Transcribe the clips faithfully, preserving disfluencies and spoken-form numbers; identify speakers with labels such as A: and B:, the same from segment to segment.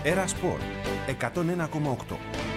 A: Έρα Σπορ εκατόν ένα κόμμα οκτώ.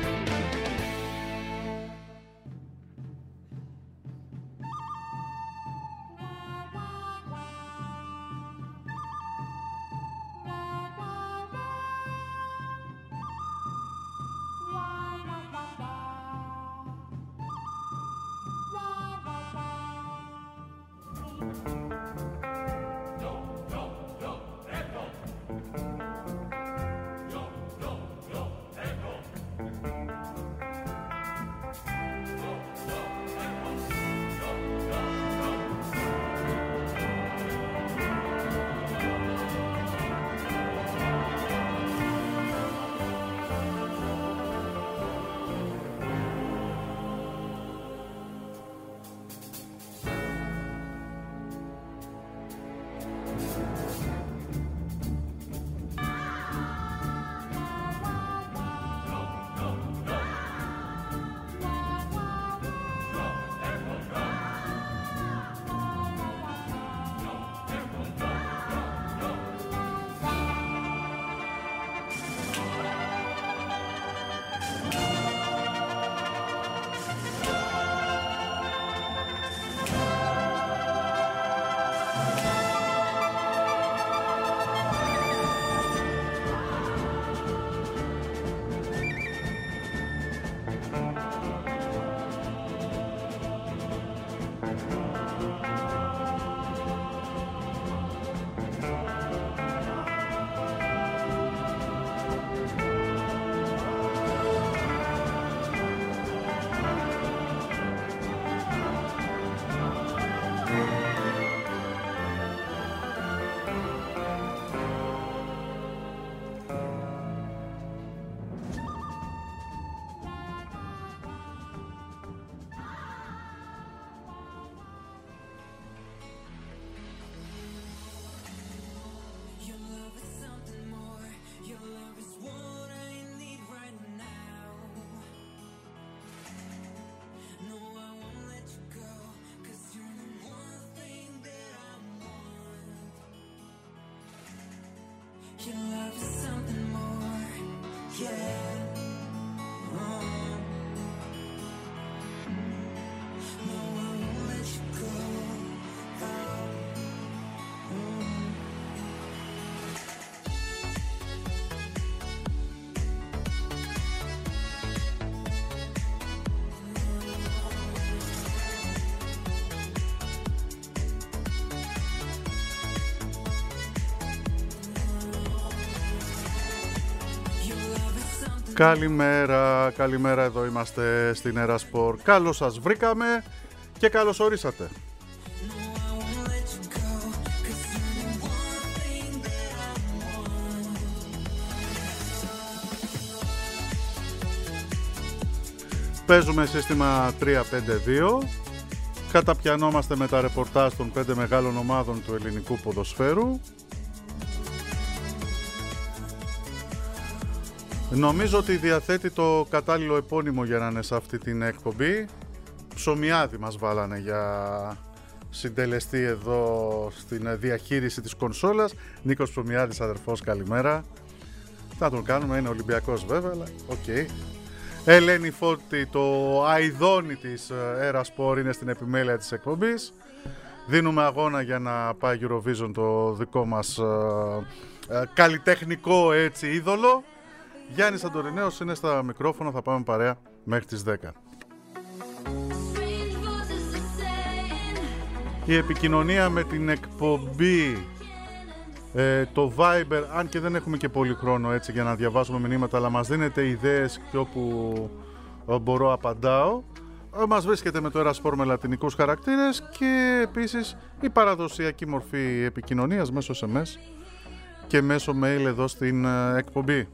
B: Your love is something more, yeah. Oh. No, I won't let you go. Oh. Oh.
C: Καλημέρα, καλημέρα, εδώ είμαστε στην Έρα Σπορ. Καλώς σας βρήκαμε και καλώς ορίσατε. Παίζουμε σύστημα τρία πέντε δύο. Καταπιανόμαστε με τα ρεπορτάζ των πέντε μεγάλων ομάδων του ελληνικού ποδοσφαίρου. Νομίζω ότι διαθέτει το κατάλληλο επώνυμο για να είναι σε αυτή την εκπομπή. Ψωμιάδη μας βάλανε για συντελεστή εδώ στην διαχείριση της κονσόλας. Νίκος Ψωμιάδης, αδερφός, καλημέρα. Θα τον κάνουμε, είναι Ολυμπιακός βέβαια, αλλά οκ. Okay. Ελένη Φώτη, το αηδόνι της Έρα Σπορ, είναι στην επιμέλεια της εκπομπής. Δίνουμε αγώνα για να πάει Eurovision, το δικό μας ε, ε, καλλιτεχνικό έτσι είδωλο. Γιάννης Αντορινέος είναι στα μικρόφωνα, θα πάμε παρέα μέχρι τις δέκα. Η επικοινωνία με την εκπομπή, ε, το Viber, αν και δεν έχουμε και πολύ χρόνο έτσι για να διαβάσουμε μηνύματα, αλλά μας δίνετε ιδέες και όπου ε, μπορώ απαντάω. Ε, μας βρίσκεται με το Έρα Σπορ με λατινικούς χαρακτήρες και επίσης η παραδοσιακή μορφή επικοινωνίας μέσω ες εμ ες και μέσω mail εδώ στην ε, εκπομπή.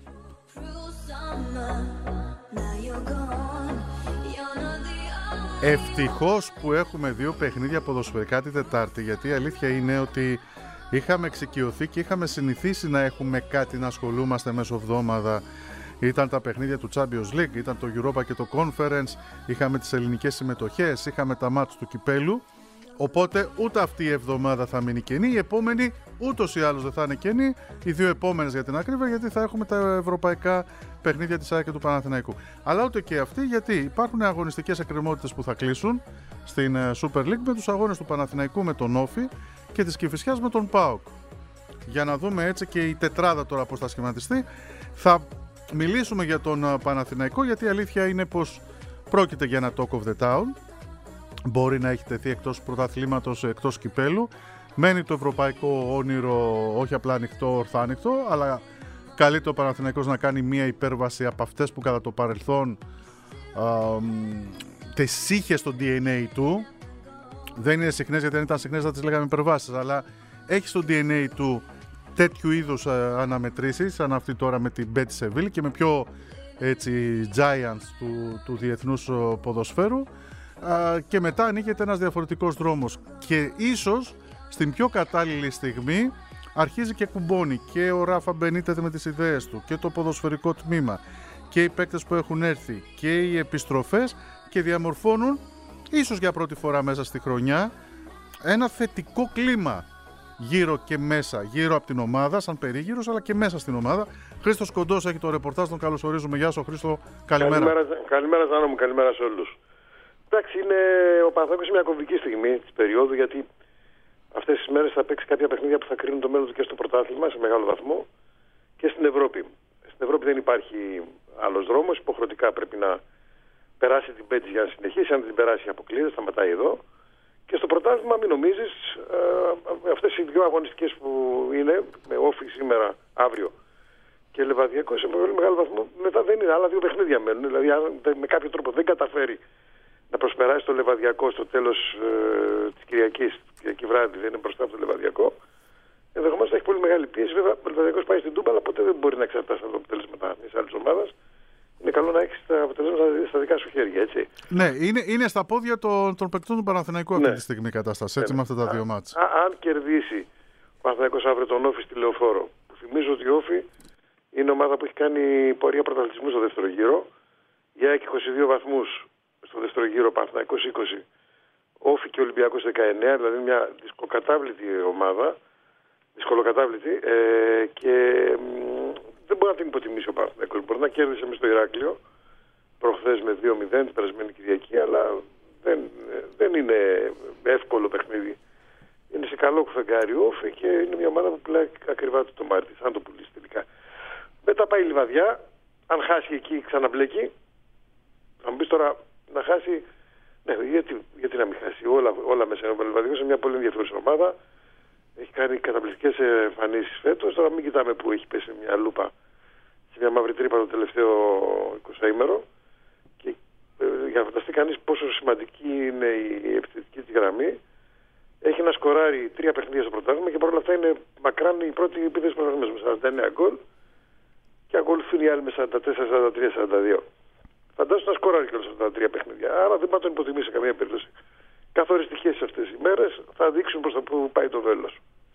C: Ευτυχώς που έχουμε δύο παιχνίδια ποδοσφαιρικά την Τετάρτη, γιατί η αλήθεια είναι ότι είχαμε εξοικειωθεί και είχαμε συνηθίσει να έχουμε κάτι να ασχολούμαστε μέσω εβδόμαδα. Ήταν τα παιχνίδια του Champions League, ήταν το Europa και το Conference, είχαμε τις ελληνικές συμμετοχές, είχαμε τα μάτς του κυπέλου. Οπότε ούτε αυτή η εβδομάδα θα μείνει κενή, η επόμενη ούτως ή άλλως δεν θα είναι κενή, οι δύο επόμενες για την ακρίβεια, γιατί θα έχουμε τα ευρωπαϊκά παιχνίδια της ΑΕΚ και του Παναθηναϊκού. Αλλά ούτε και αυτή, γιατί υπάρχουν αγωνιστικές εκκρεμότητες που θα κλείσουν στην Super League με τους αγώνες του Παναθηναϊκού με τον Όφη και της Κηφισιάς με τον ΠΑΟΚ. Για να δούμε έτσι και η τετράδα τώρα πώς θα σχηματιστεί. Θα μιλήσουμε για τον Παναθηναϊκό, γιατί η αλήθεια είναι πως πρόκειται για ένα talk of the town. Μπορεί να έχει τεθεί εκτός πρωταθλήματος, εκτός κυπέλου. Μένει το ευρωπαϊκό όνειρο όχι απλά ανοιχτό, ορθά ανοιχτό, αλλά καλείται ο Παναθηναϊκός να κάνει μία υπέρβαση από αυτές που κατά το παρελθόν α, τις είχε στο ντι εν έι του. Δεν είναι συχνές, γιατί αν ήταν συχνές θα τις λέγαμε υπερβάσεις, αλλά έχει στο ντι εν έι του τέτοιου είδους αναμετρήσεις, σαν αυτή τώρα με την Betis Seville και με πιο έτσι, giants του, του διεθνούς ποδοσφαίρου. Και μετά ανοίγεται ένας διαφορετικός δρόμος και ίσως στην πιο κατάλληλη στιγμή αρχίζει και κουμπώνει και ο Ράφα Μπενίτεθ με τις ιδέες του και το ποδοσφαιρικό τμήμα και οι παίκτες που έχουν έρθει και οι επιστροφές και διαμορφώνουν ίσως για πρώτη φορά μέσα στη χρονιά ένα θετικό κλίμα γύρω και μέσα, γύρω από την ομάδα σαν περίγυρος, αλλά και μέσα στην ομάδα. Χρήστος Κοντός έχει το ρεπορτάζ, τον καλωσορίζουμε. Γεια σου Χρήστο, καλημέρα.
D: Καλημέρα, καλημέρα Ζάνο μου, καλημέρα σε όλους. Εντάξει, είναι, ο Παναθηναϊκός είναι μια κομβική στιγμή της περίοδου, γιατί αυτές τις μέρες θα παίξει κάποια παιχνίδια που θα κρίνουν το μέλλον του και στο πρωτάθλημα σε μεγάλο βαθμό και στην Ευρώπη. Στην Ευρώπη δεν υπάρχει άλλος δρόμος, υποχρεωτικά πρέπει να περάσει την Betis για να συνεχίσει. Αν δεν την περάσει, αποκλείεται, σταματάει εδώ. Και στο πρωτάθλημα, μην νομίζεις, ε, αυτές οι δύο αγωνιστικές που είναι, με Όφη σήμερα, αύριο και Λεβαδιακό, σε πολύ μεγάλο βαθμό, μετά δεν είναι, άλλα δύο παιχνίδια μένουν. Δηλαδή, αν με κάποιο τρόπο δεν καταφέρει να προσπεράσει το Λεβαδιακό στο τέλος ε, της Κυριακής, Κυριακή βράδυ, δεν είναι μπροστά από το Λεβαδιακό, ενδεχομένως θα έχει πολύ μεγάλη πίεση. Βέβαια, ο Λεβαδιακός πάει στην Τούμπα, αλλά ποτέ δεν μπορεί να εξαρτάσει από το αποτέλεσμα μιας άλλης ομάδας. Είναι καλό να έχεις τα αποτελέσματα στα δικά σου χέρια, έτσι.
C: Ναι, είναι, είναι στα πόδια των, των παικτών του Παναθηναϊκού αυτή
D: ναι.
C: τη στιγμή η κατάσταση, έτσι, ναι. με αυτά τα δύο μάτς.
D: Αν κερδίσει ο Παναθηναϊκός αύριο τον Όφη στη Λεωφόρο, που θυμίζω ότι η Όφη είναι ομάδα που έχει κάνει πορεία πρωταθλητισμού στο δεύτερο γύρο, η ΑΕΚ είκοσι δύο βαθμούς στο δεύτερο γύρο, ο Παναθηναϊκός είκοσι, Όφη και Ολυμπιακός δεκαεννέα, δηλαδή μια δυσκολοκατάβλητη ομάδα, δυσκολοκατάβλητη, ε, και μ, δεν μπορεί να την υποτιμήσει ο Παναθηναϊκός. Μπορεί να κέρδισε μες στο Ηράκλειο προχθές με δύο μηδέν την περασμένη Κυριακή, αλλά δεν, δεν είναι εύκολο παιχνίδι. Είναι σε καλό κουφεγγάρι Όφη και είναι μια ομάδα που πουλάει ακριβά το τομάτι της, αν το πουλήσει τελικά. Μετά πάει η Λιβαδιά, αν χάσει εκεί ξαναμπλέκει. Θα μου πεις τώρα να χάσει, ναι, γιατί, γιατί να μην χάσει, όλα, όλα μέσα. Ο Λιβαδικός είναι μια πολύ ενδιαφέρουσα ομάδα. Έχει κάνει καταπληκτικές εμφανίσεις φέτος. Τώρα μην κοιτάμε που έχει πέσει μια λούπα σε μια μαύρη τρύπα το τελευταίο εικοσαήμερο. Και ε, για να φανταστεί κανείς πόσο σημαντική είναι η επιθετική της γραμμή. Έχει να σκοράρει τρία παιχνίδια στο πρωτάθλημα και παρόλα αυτά είναι μακράν η πρώτη επίθεση πρωταθλήματος με σαράντα εννέα γκολ και ακολουθούν οι άλλοι με σαράντα τέσσερα, σαράντα τρία, σαράντα δύο. Φαντάζομαι να σκοράρει και όλα αυτά τα τρία παιχνίδια. Άρα δεν πάει να τον υποτιμήσει σε καμία περίπτωση. Καθοριστικές αυτές οι μέρες θα δείξουν προς τα που πάει το βέλος.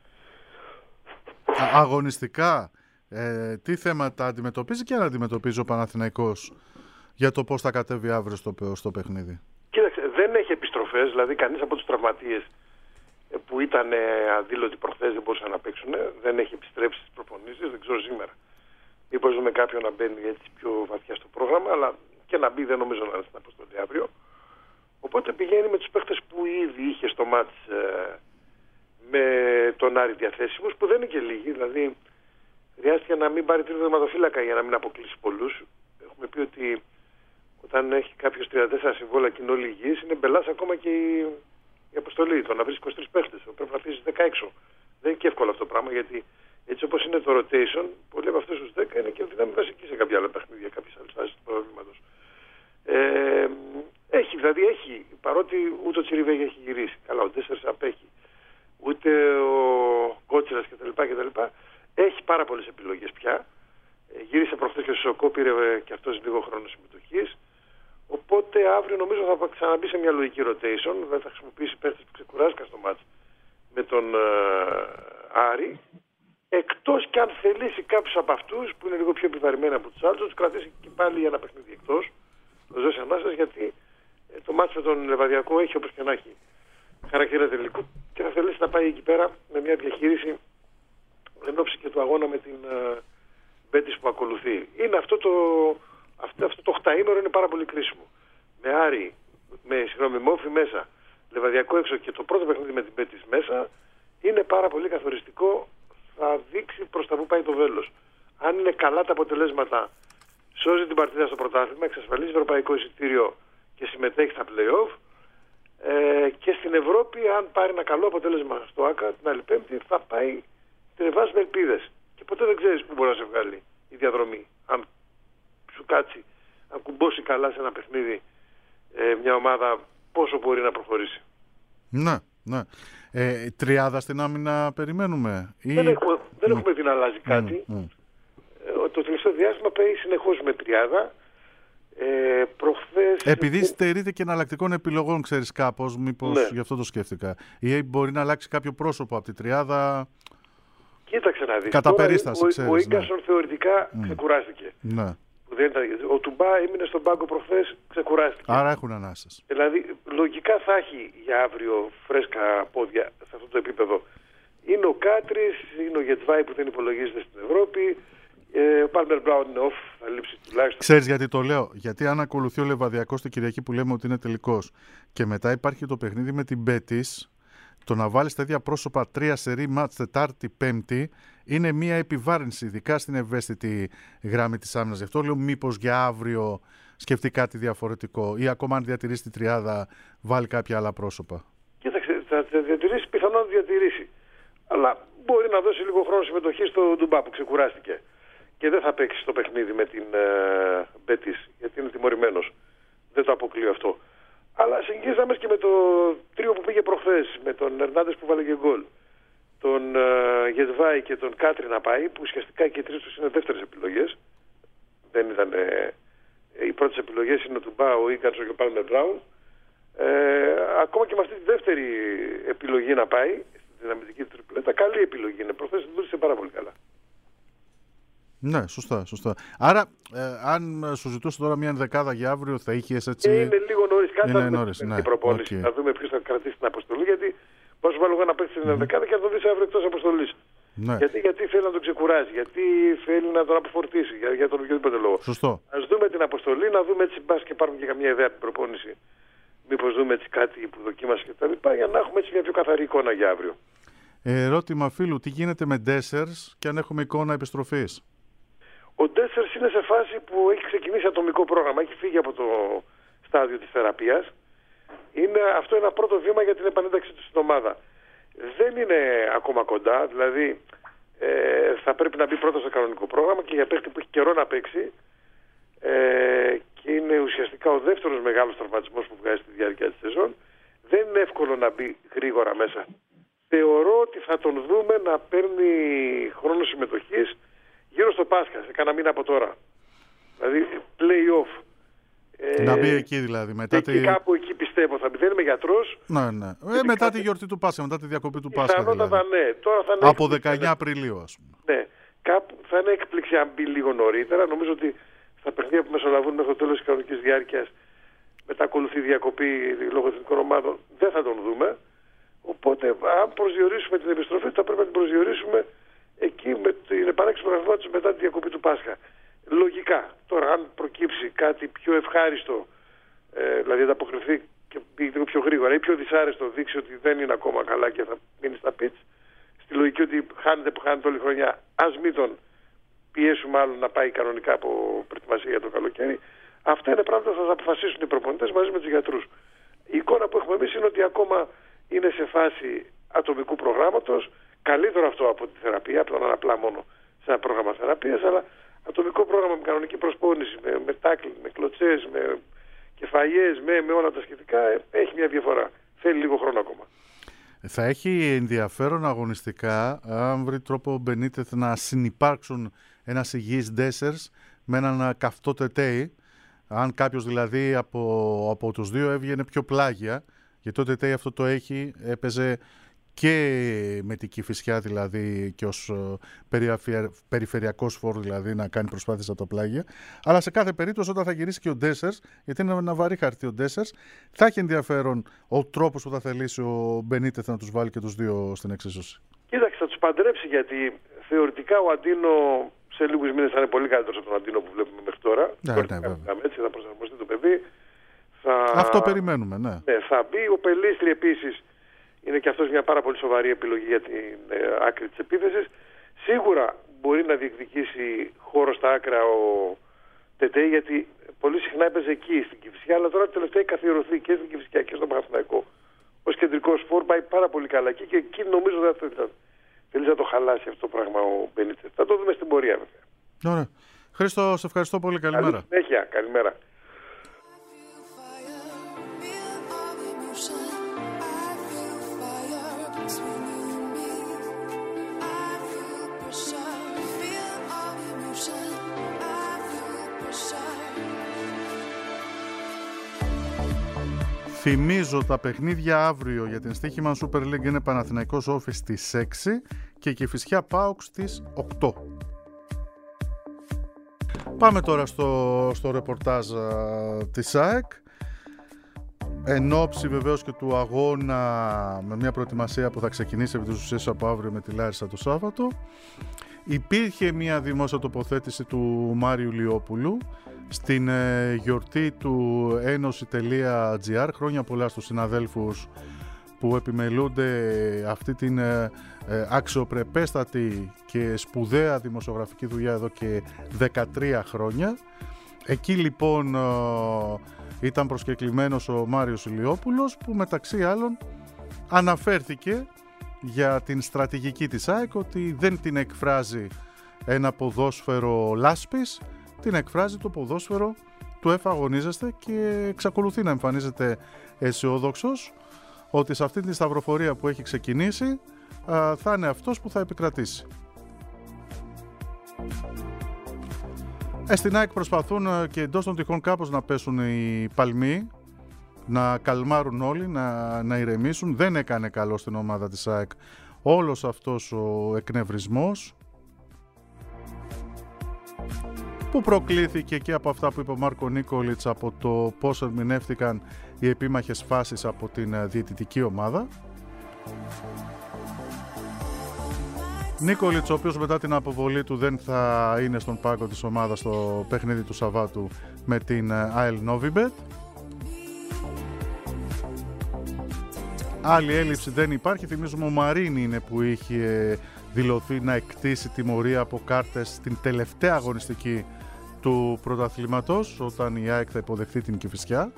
C: Αγωνιστικά, ε, τι θέματα αντιμετωπίζει και αν αντιμετωπίζει ο Παναθηναϊκός για το πώς θα κατέβει αύριο στο, στο παιχνίδι?
D: Κοίταξε, δεν έχει επιστροφές, δηλαδή κανείς από τους τραυματίες που ήταν αδήλωτοι προχθές δεν μπορούσαν να παίξουν, δεν έχει επιστρέψει στις προπονήσεις, δεν ξέρω σήμερα. Μήπως δούμε κάποιον να μπαίνει έτσι πιο βαθιά στο πρόγραμμα, αλλά και να μπει δεν νομίζω να είναι στην αποστολή αύριο. Οπότε πηγαίνει με τους παίχτες που ήδη είχε στο μάτς ε, με τον Άρη διαθέσιμους, που δεν είναι και λίγοι. Δηλαδή χρειάστηκε να μην πάρει τρίτο δερματοφύλακα για να μην αποκλείσει πολλούς. Έχουμε πει ότι όταν έχει κάποιος τριάντα τέσσερα συμβόλαια και είναι όλοι υγιείς, είναι μπελάς ακόμα και η, η αποστολή. Το να βρει είκοσι τρεις παίχτες, πρέπει να αφήσεις δέκα έξω. Δεν είναι και εύκολο αυτό το πράγμα, γιατί έτσι όπως είναι το rotation, πολλοί από αυτούς τους δέκα είναι και δυνάμει βασική σε κάποια άλλα παιχνίδια, κάποιες άλλες φάσεις του προβλήματος. Ε, έχει, δηλαδή έχει, παρότι ούτε ο Τσιριβέγη έχει γυρίσει, καλά ο Ντέσσερς απέχει, ούτε ο Κότσιρας κτλ, κτλ. Έχει πάρα πολλές επιλογές πια. Ε, γύρισε προχθές και ο Σοκό, πήρε και αυτός λίγο χρόνο συμμετοχής. Οπότε αύριο νομίζω θα ξαναμπεί σε μια λογική rotation, δηλαδή θα χρησιμοποιήσει παίχτες που ξεκουράστηκαν στο μάτς με τον ε, Άρη. Εκτός και αν θελήσει κάποιους από αυτούς που είναι λίγο πιο επιβαρημένοι από τους άλλους, τους κρατήσει και πάλι για ένα παιχνίδι εκτός, το δώσει ανάσταση, γιατί το μάτς με τον Λεβαδιακό έχει όπως και να έχει χαρακτήρα τελικού και θα θελήσει να πάει εκεί πέρα με μια διαχείριση εν ώψη και του αγώνα με την Μπέτις που ακολουθεί. Είναι αυτό το, αυτό, αυτό το οκταήμερο είναι πάρα πολύ κρίσιμο. Με Άρη, με, συγγνώμη, με Όφη μέσα, Λεβαδιακό έξω και το πρώτο παιχνίδι με την Μπέτις μέσα, είναι πάρα πολύ καθοριστικό. Θα δείξει προς τα που πάει το βέλος. Αν είναι καλά τα αποτελέσματα, σώζει την παρτίδα στο πρωτάθλημα, εξασφαλίζει ευρωπαϊκό εισιτήριο και συμμετέχει στα play-off. Ε, και στην Ευρώπη, αν πάρει ένα καλό αποτέλεσμα στο ΆΚΑ την άλλη Πέμπτη, θα πάει την βάση με ελπίδες. Και ποτέ δεν ξέρεις πού μπορεί να σε βγάλει η διαδρομή. Αν σου κάτσει, αν κουμπώσει καλά σε ένα παιχνίδι ε, μια ομάδα, πόσο μπορεί να προχωρήσει.
C: Ναι, ναι. Ε, τριάδα στην άμυνα περιμένουμε. Ή...
D: Δεν, έχουμε, δεν
C: mm.
D: έχουμε δει να αλλάζει κάτι.
C: Mm. Mm.
D: Ε, το τελευταίο διάστημα πάει συνεχώς με τριάδα. Ε, προχθές...
C: Επειδή στερείται και εναλλακτικών επιλογών, ξέρεις κάπως, μήπως
D: ναι.
C: γι' αυτό το σκέφτηκα. Ή μπορεί να αλλάξει κάποιο πρόσωπο από τη τριάδα.
D: Κοίταξε να δεις.
C: Κατά περίσταση,
D: ο,
C: ξέρεις.
D: Ο Ίγκασον ναι. θεωρητικά
C: mm.
D: ξεκουράστηκε.
C: Ναι.
D: Δεν ήταν, ο Τουμπά έμεινε στον πάγκο προχθές, ξεκουράστηκε.
C: Άρα έχουν ανάσες.
D: Δηλαδή, λογικά θα έχει για αύριο φρέσκα πόδια σε αυτό το επίπεδο. Είναι ο Κάτρης, είναι ο Γετβάη που δεν υπολογίζεται στην Ευρώπη. Ε, ο Πάλμερ Μπράουν είναι off, θα λείψει τουλάχιστον.
C: Ξέρεις γιατί το λέω? Γιατί αν ακολουθεί ο Λεβαδιακός την Κυριακή που λέμε ότι είναι τελικός και μετά υπάρχει το παιχνίδι με την Μπέτις, το να βάλεις τα ίδια πρόσωπα τρία σερί μάτς Τετάρτη, Πέμπτη είναι μια επιβάρυνση, ειδικά στην ευαίσθητη γράμμη της άμυνας. Γι' αυτό λέω μήπως για αύριο σκεφτεί κάτι διαφορετικό ή ακόμα αν διατηρήσει τη τριάδα βάλει κάποια άλλα πρόσωπα. Κοίταξε,
D: θα διατηρήσει, πιθανόν να διατηρήσει. Αλλά μπορεί να δώσει λίγο χρόνο συμμετοχή στο Ντουμπά που ξεκουράστηκε. Και δεν θα παίξει στο παιχνίδι με την ε, Μπέτις, γιατί είναι τιμωρημένος. Δεν το αποκλείω αυτό. Αλλά συγγύζαμε και με το τρίο που πήγε προχθές, με τον Ερνάντες που βάλε και γκολ, τον ε, Γετβάη και τον Κάτρι να πάει, που ουσιαστικά και οι τρεις τους είναι δεύτερες επιλογές. Δεν ήταν, ε, οι πρώτες επιλογές είναι ο Τουμπά, ο Ίγκανσο και ο Πάλμερ Μπράουν. Ε, ακόμα και με αυτή τη δεύτερη επιλογή να πάει, στην δυναμητική τριπλέτα, καλή επιλογή είναι. Προχθές δούλησε πάρα πολύ καλά.
C: Ναι, σωστά, σωστά. Άρα, ε, αν σου ζητούσε τώρα μια ενδεκάδα για αύριο, θα είχες έτσι.
D: Και είναι λίγο νωρίς, κάτι
C: είναι
D: θα δούμε
C: νωρίς,
D: την
C: ναι.
D: προπόνηση.
C: Okay.
D: Θα δούμε ποιος θα κρατήσει την αποστολή, γιατί πώς σου βάλω εγώ να παίξει την ενδεκάδα mm-hmm. και να τον δεις αύριο εκτός αποστολής.
C: Ναι.
D: Γιατί, γιατί θέλει να τον ξεκουράσει, γιατί θέλει να τον αποφορτήσει, για, για τον οποιοδήποτε λόγο.
C: Σωστό.
D: Ας δούμε την αποστολή, να δούμε έτσι μπας και πάρουμε και καμία ιδέα από την προπόνηση. Μήπως δούμε έτσι κάτι που δοκίμασε κτλ. Για να έχουμε έτσι μια πιο καθαρή εικόνα για αύριο.
C: Ερώτημα φίλου, τι γίνεται με Ντέσσερς και αν έχουμε εικόνα επιστροφής?
D: Ο Ντέσσερς είναι σε φάση που έχει ξεκινήσει ατομικό πρόγραμμα, έχει φύγει από το στάδιο της θεραπείας. Είναι, αυτό είναι ένα πρώτο βήμα για την επανένταξή του στην ομάδα. Δεν είναι ακόμα κοντά, δηλαδή ε, θα πρέπει να μπει πρώτα στο κανονικό πρόγραμμα και για παίκτη που έχει καιρό να παίξει ε, και είναι ουσιαστικά ο δεύτερος μεγάλος τραυματισμός που βγάζει στη διάρκεια της σεζόν. Δεν είναι εύκολο να μπει γρήγορα μέσα. Θεωρώ ότι θα τον δούμε να παίρνει χρόνο συμμετοχής γύρω στο Πάσχα, σε κάνα μήνα από τώρα. Δηλαδή play-off.
C: Να μπει εκεί δηλαδή. Μετά
D: εκεί,
C: τη...
D: Κάπου εκεί πιστεύω θα μπει. Δεν είμαι γιατρός.
C: Ναι, ναι. Ε, μετά κάτι... τη γιορτή του Πάσχα, μετά τη διακοπή του Πάσχα.
D: Πιθανότατα
C: δηλαδή.
D: ναι. Τώρα θα είναι
C: από δεκαεννιά Απριλίου, ας πούμε.
D: Ναι. Κάπου θα είναι έκπληξη αν μπει λίγο νωρίτερα. Νομίζω ότι στα παιχνίδια που μεσολαβούν μέχρι το τέλος της κανονικής διάρκειας, μετά ακολουθεί διακοπή λόγω εθνικών ομάδων, δεν θα τον δούμε. Οπότε, αν προσδιορίσουμε την επιστροφή, θα πρέπει να την προσδιορίσουμε εκεί με την επανάληψη του προγραμμάτου μετά τη διακοπή του Πάσχα. Λογικά. Τώρα, αν προκύψει κάτι πιο ευχάριστο, ε, δηλαδή ανταποκριθεί και πήγε λίγο πιο γρήγορα ή πιο δυσάρεστο, δείξει ότι δεν είναι ακόμα καλά και θα μείνει στα πιτς, στη λογική ότι χάνεται που χάνεται όλη η χρονιά, ας μην τον πιέσουμε άλλο να πάει κανονικά από προετοιμασία για το καλοκαίρι. Αυτά είναι πράγματα που θα αποφασίσουν οι προπονητές μαζί με τους γιατρούς. Η εικόνα που έχουμε εμείς είναι ότι ακόμα είναι σε φάση ατομικού προγράμματος. Καλύτερο αυτό από τη θεραπεία, από το να είναι απλά μόνο σε ένα πρόγραμμα θεραπείας, αλλά ατομικό πρόγραμμα με κανονική προσπόνηση, με, με τάκλινγκ, με κλωτσές, με κεφαλιές, με, με όλα τα σχετικά, έχει μια διαφορά. Θέλει λίγο χρόνο ακόμα.
C: Θα έχει ενδιαφέρον αγωνιστικά αν βρει τρόπο ο Μπενίτεθ να συνυπάρξουν ένας υγιής Ντέσσερς με έναν καυτό Τετέι. Αν κάποιος δηλαδή από, από τους δύο έβγαινε πιο πλάγια, γιατί το Τετέι αυτό το έχει, έπαιζε και με την Κηφισιά δηλαδή και ως περιφερειακός φόρ δηλαδή να κάνει προσπάθειες από τα πλάγια. Αλλά σε κάθε περίπτωση όταν θα γυρίσει και ο Ντέσσερς, γιατί είναι ένα βαρύ χαρτί ο Ντέσσερς, θα έχει ενδιαφέρον ο τρόπος που θα θελήσει ο Μπενίτεθ να τους βάλει και τους δύο στην εξίσωση.
D: Κοίταξε, θα τους παντρέψει, γιατί θεωρητικά ο Αντίνο σε λίγους μήνες θα είναι πολύ καλύτερος από τον Αντίνο που βλέπουμε μέχρι τώρα.
C: Ναι, ναι, βέβαια.
D: Έτσι, θα προσαρμοστεί το παιδί. Θα...
C: Αυτό περιμένουμε, ναι.
D: ναι. Θα μπει. Ο Πελίστρη επίσης είναι και αυτός μια πάρα πολύ σοβαρή επιλογή για την ε, άκρη της επίθεσης. Σίγουρα μπορεί να διεκδικήσει χώρο στα άκρα ο Τετέ, γιατί πολύ συχνά έπαιζε εκεί στην Κηφισιά, αλλά τώρα τελευταία έχει καθιερωθεί και στην Κηφισιά και στον Παναθηναϊκό. Ως κεντρικός φόρ πάει πάρα πολύ καλά εκεί και εκεί νομίζω δεν θα θέλει να το χαλάσει αυτό το πράγμα ο Μπενίτεθ. Θα το δούμε στην πορεία βέβαια.
C: Ωραία. Χρήστο, σε ευχαριστώ πολύ. Καλημέρα.
D: Καλή συνέχεια. Καλημέρα.
C: Θυμίζω τα παιχνίδια αύριο για την Στοίχημαν Super League είναι Παναθηναϊκός Όφη στις έξι και Κηφισιά ΠΑΟΚ στις οκτώ. Πάμε τώρα στο, στο ρεπορτάζ α, της ΑΕΚ. Εν όψη βεβαίως και του αγώνα με μια προετοιμασία που θα ξεκινήσει επί της ουσίας από αύριο με τη Λάρισα το Σάββατο, υπήρχε μια δημόσια τοποθέτηση του Μάριου Λιόπουλου στην ε, γιορτή του ένωση.gr. Χρόνια πολλά στους συναδέλφους που επιμελούνται αυτή την ε, ε, αξιοπρεπέστατη και σπουδαία δημοσιογραφική δουλειά εδώ και δεκατρία χρόνια. Εκεί λοιπόν ε, ήταν προσκεκλημένος ο Μάριος Λιόπουλος, που μεταξύ άλλων αναφέρθηκε για την στρατηγική της ΑΕΚ, ότι δεν την εκφράζει ένα ποδόσφαιρο λάσπης, την εκφράζει το ποδόσφαιρο του εφαγωνίζεστε, και εξακολουθεί να εμφανίζεται αισιόδοξος ότι σε αυτή τη σταυροφορία που έχει ξεκινήσει α, θα είναι αυτός που θα επικρατήσει. Ε, στην ΑΕΚ προσπαθούν και εντός των τυχών κάπως να πέσουν οι παλμοί, να καλμάρουν όλοι, να, να ηρεμήσουν. Δεν έκανε καλό στην ομάδα της ΑΕΚ όλος αυτός ο εκνευρισμός που προκλήθηκε και από αυτά που είπε ο Μάρκο Νίκολιτς, από το πώς ερμηνεύτηκαν οι επίμαχες φάσεις από την διαιτητική ομάδα. Νίκολιτς, ο οποίος μετά την αποβολή του δεν θα είναι στον πάγκο της ομάδας στο παιχνίδι του Σαββάτου με την ΑΕΛ Νόβιμπετ. Άλλη έλλειψη δεν υπάρχει. Θυμίζουμε ο Μαρίνι είναι που είχε δηλωθεί να εκτίσει τιμωρία από κάρτες στην τελευταία αγωνιστική του πρωταθλήματος, όταν η ΑΕΚ θα υποδεχθεί την Κηφισιά.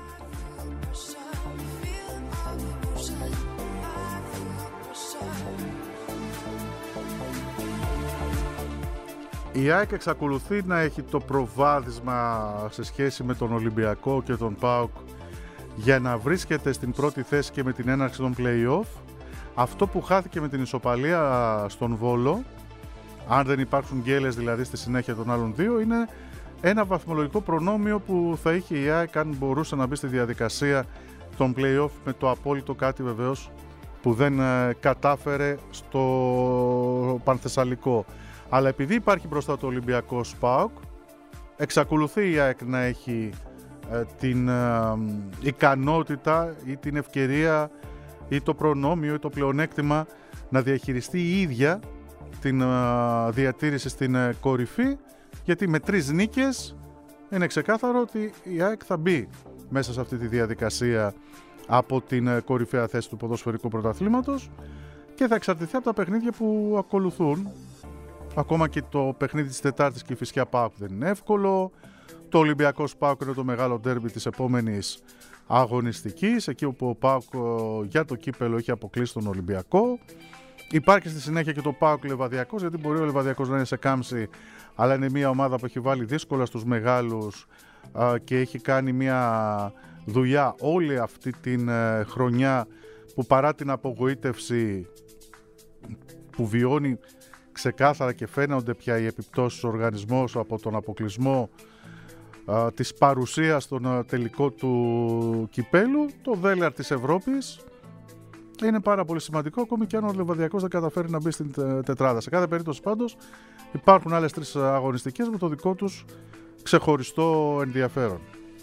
C: Η ΑΕΚ εξακολουθεί να έχει το προβάδισμα σε σχέση με τον Ολυμπιακό και τον ΠΑΟΚ για να βρίσκεται στην πρώτη θέση και με την έναρξη των play-off. Αυτό που χάθηκε με την ισοπαλία στον Βόλο, αν δεν υπάρξουν γκέλες δηλαδή στη συνέχεια των άλλων δύο, είναι ένα βαθμολογικό προνόμιο που θα είχε η ΑΕΚ αν μπορούσε να μπει στη διαδικασία των play-off, με το απόλυτο κάτι βεβαίως που δεν κατάφερε στο Πανθεσσαλικό. Αλλά επειδή υπάρχει μπροστά το Ολυμπιακό ΠΑΟΚ, εξακολουθεί η ΑΕΚ να έχει ε, την ε, ικανότητα ή την ευκαιρία ή το προνόμιο ή το πλεονέκτημα να διαχειριστεί η ίδια την ε, διατήρηση στην ε, κορυφή, γιατί με τρεις νίκες είναι ξεκάθαρο ότι η ΑΕΚ θα μπει μέσα σε αυτή τη διαδικασία από την ε, κορυφαία θέση του ποδοσφαιρικού πρωταθλήματος και θα εξαρτηθεί από τα παιχνίδια που ακολουθούν. Ακόμα και το παιχνίδι της Τετάρτης Κηφισιά ΠΑΟΚ δεν είναι εύκολο. Το Ολυμπιακός ΠΑΟΚ είναι το μεγάλο ντέρμπι της επόμενης αγωνιστικής, εκεί όπου ο ΠΑΟΚ για το κύπελο έχει αποκλείσει τον Ολυμπιακό. Υπάρχει στη συνέχεια και το ΠΑΟΚ Λεβαδιακός, γιατί μπορεί ο Λεβαδιακός να είναι σε κάμψη, αλλά είναι μια ομάδα που έχει βάλει δύσκολα στους μεγάλους και έχει κάνει μια δουλειά όλη αυτή την χρονιά, που παρά την απογοήτευση που βιώνει ξεκάθαρα και φαίνονται πια οι επιπτώσεις του οργανισμού από τον αποκλεισμό α, της παρουσίας στον α, τελικό του κυπέλου, το δέλεαρ της Ευρώπης, είναι πάρα πολύ σημαντικό, ακόμη και αν ο Λεβαδιακός δεν καταφέρει να μπει στην τετράδα. Σε κάθε περίπτωση πάντως υπάρχουν άλλες τρεις αγωνιστικές με το δικό τους ξεχωριστό ενδιαφέρον.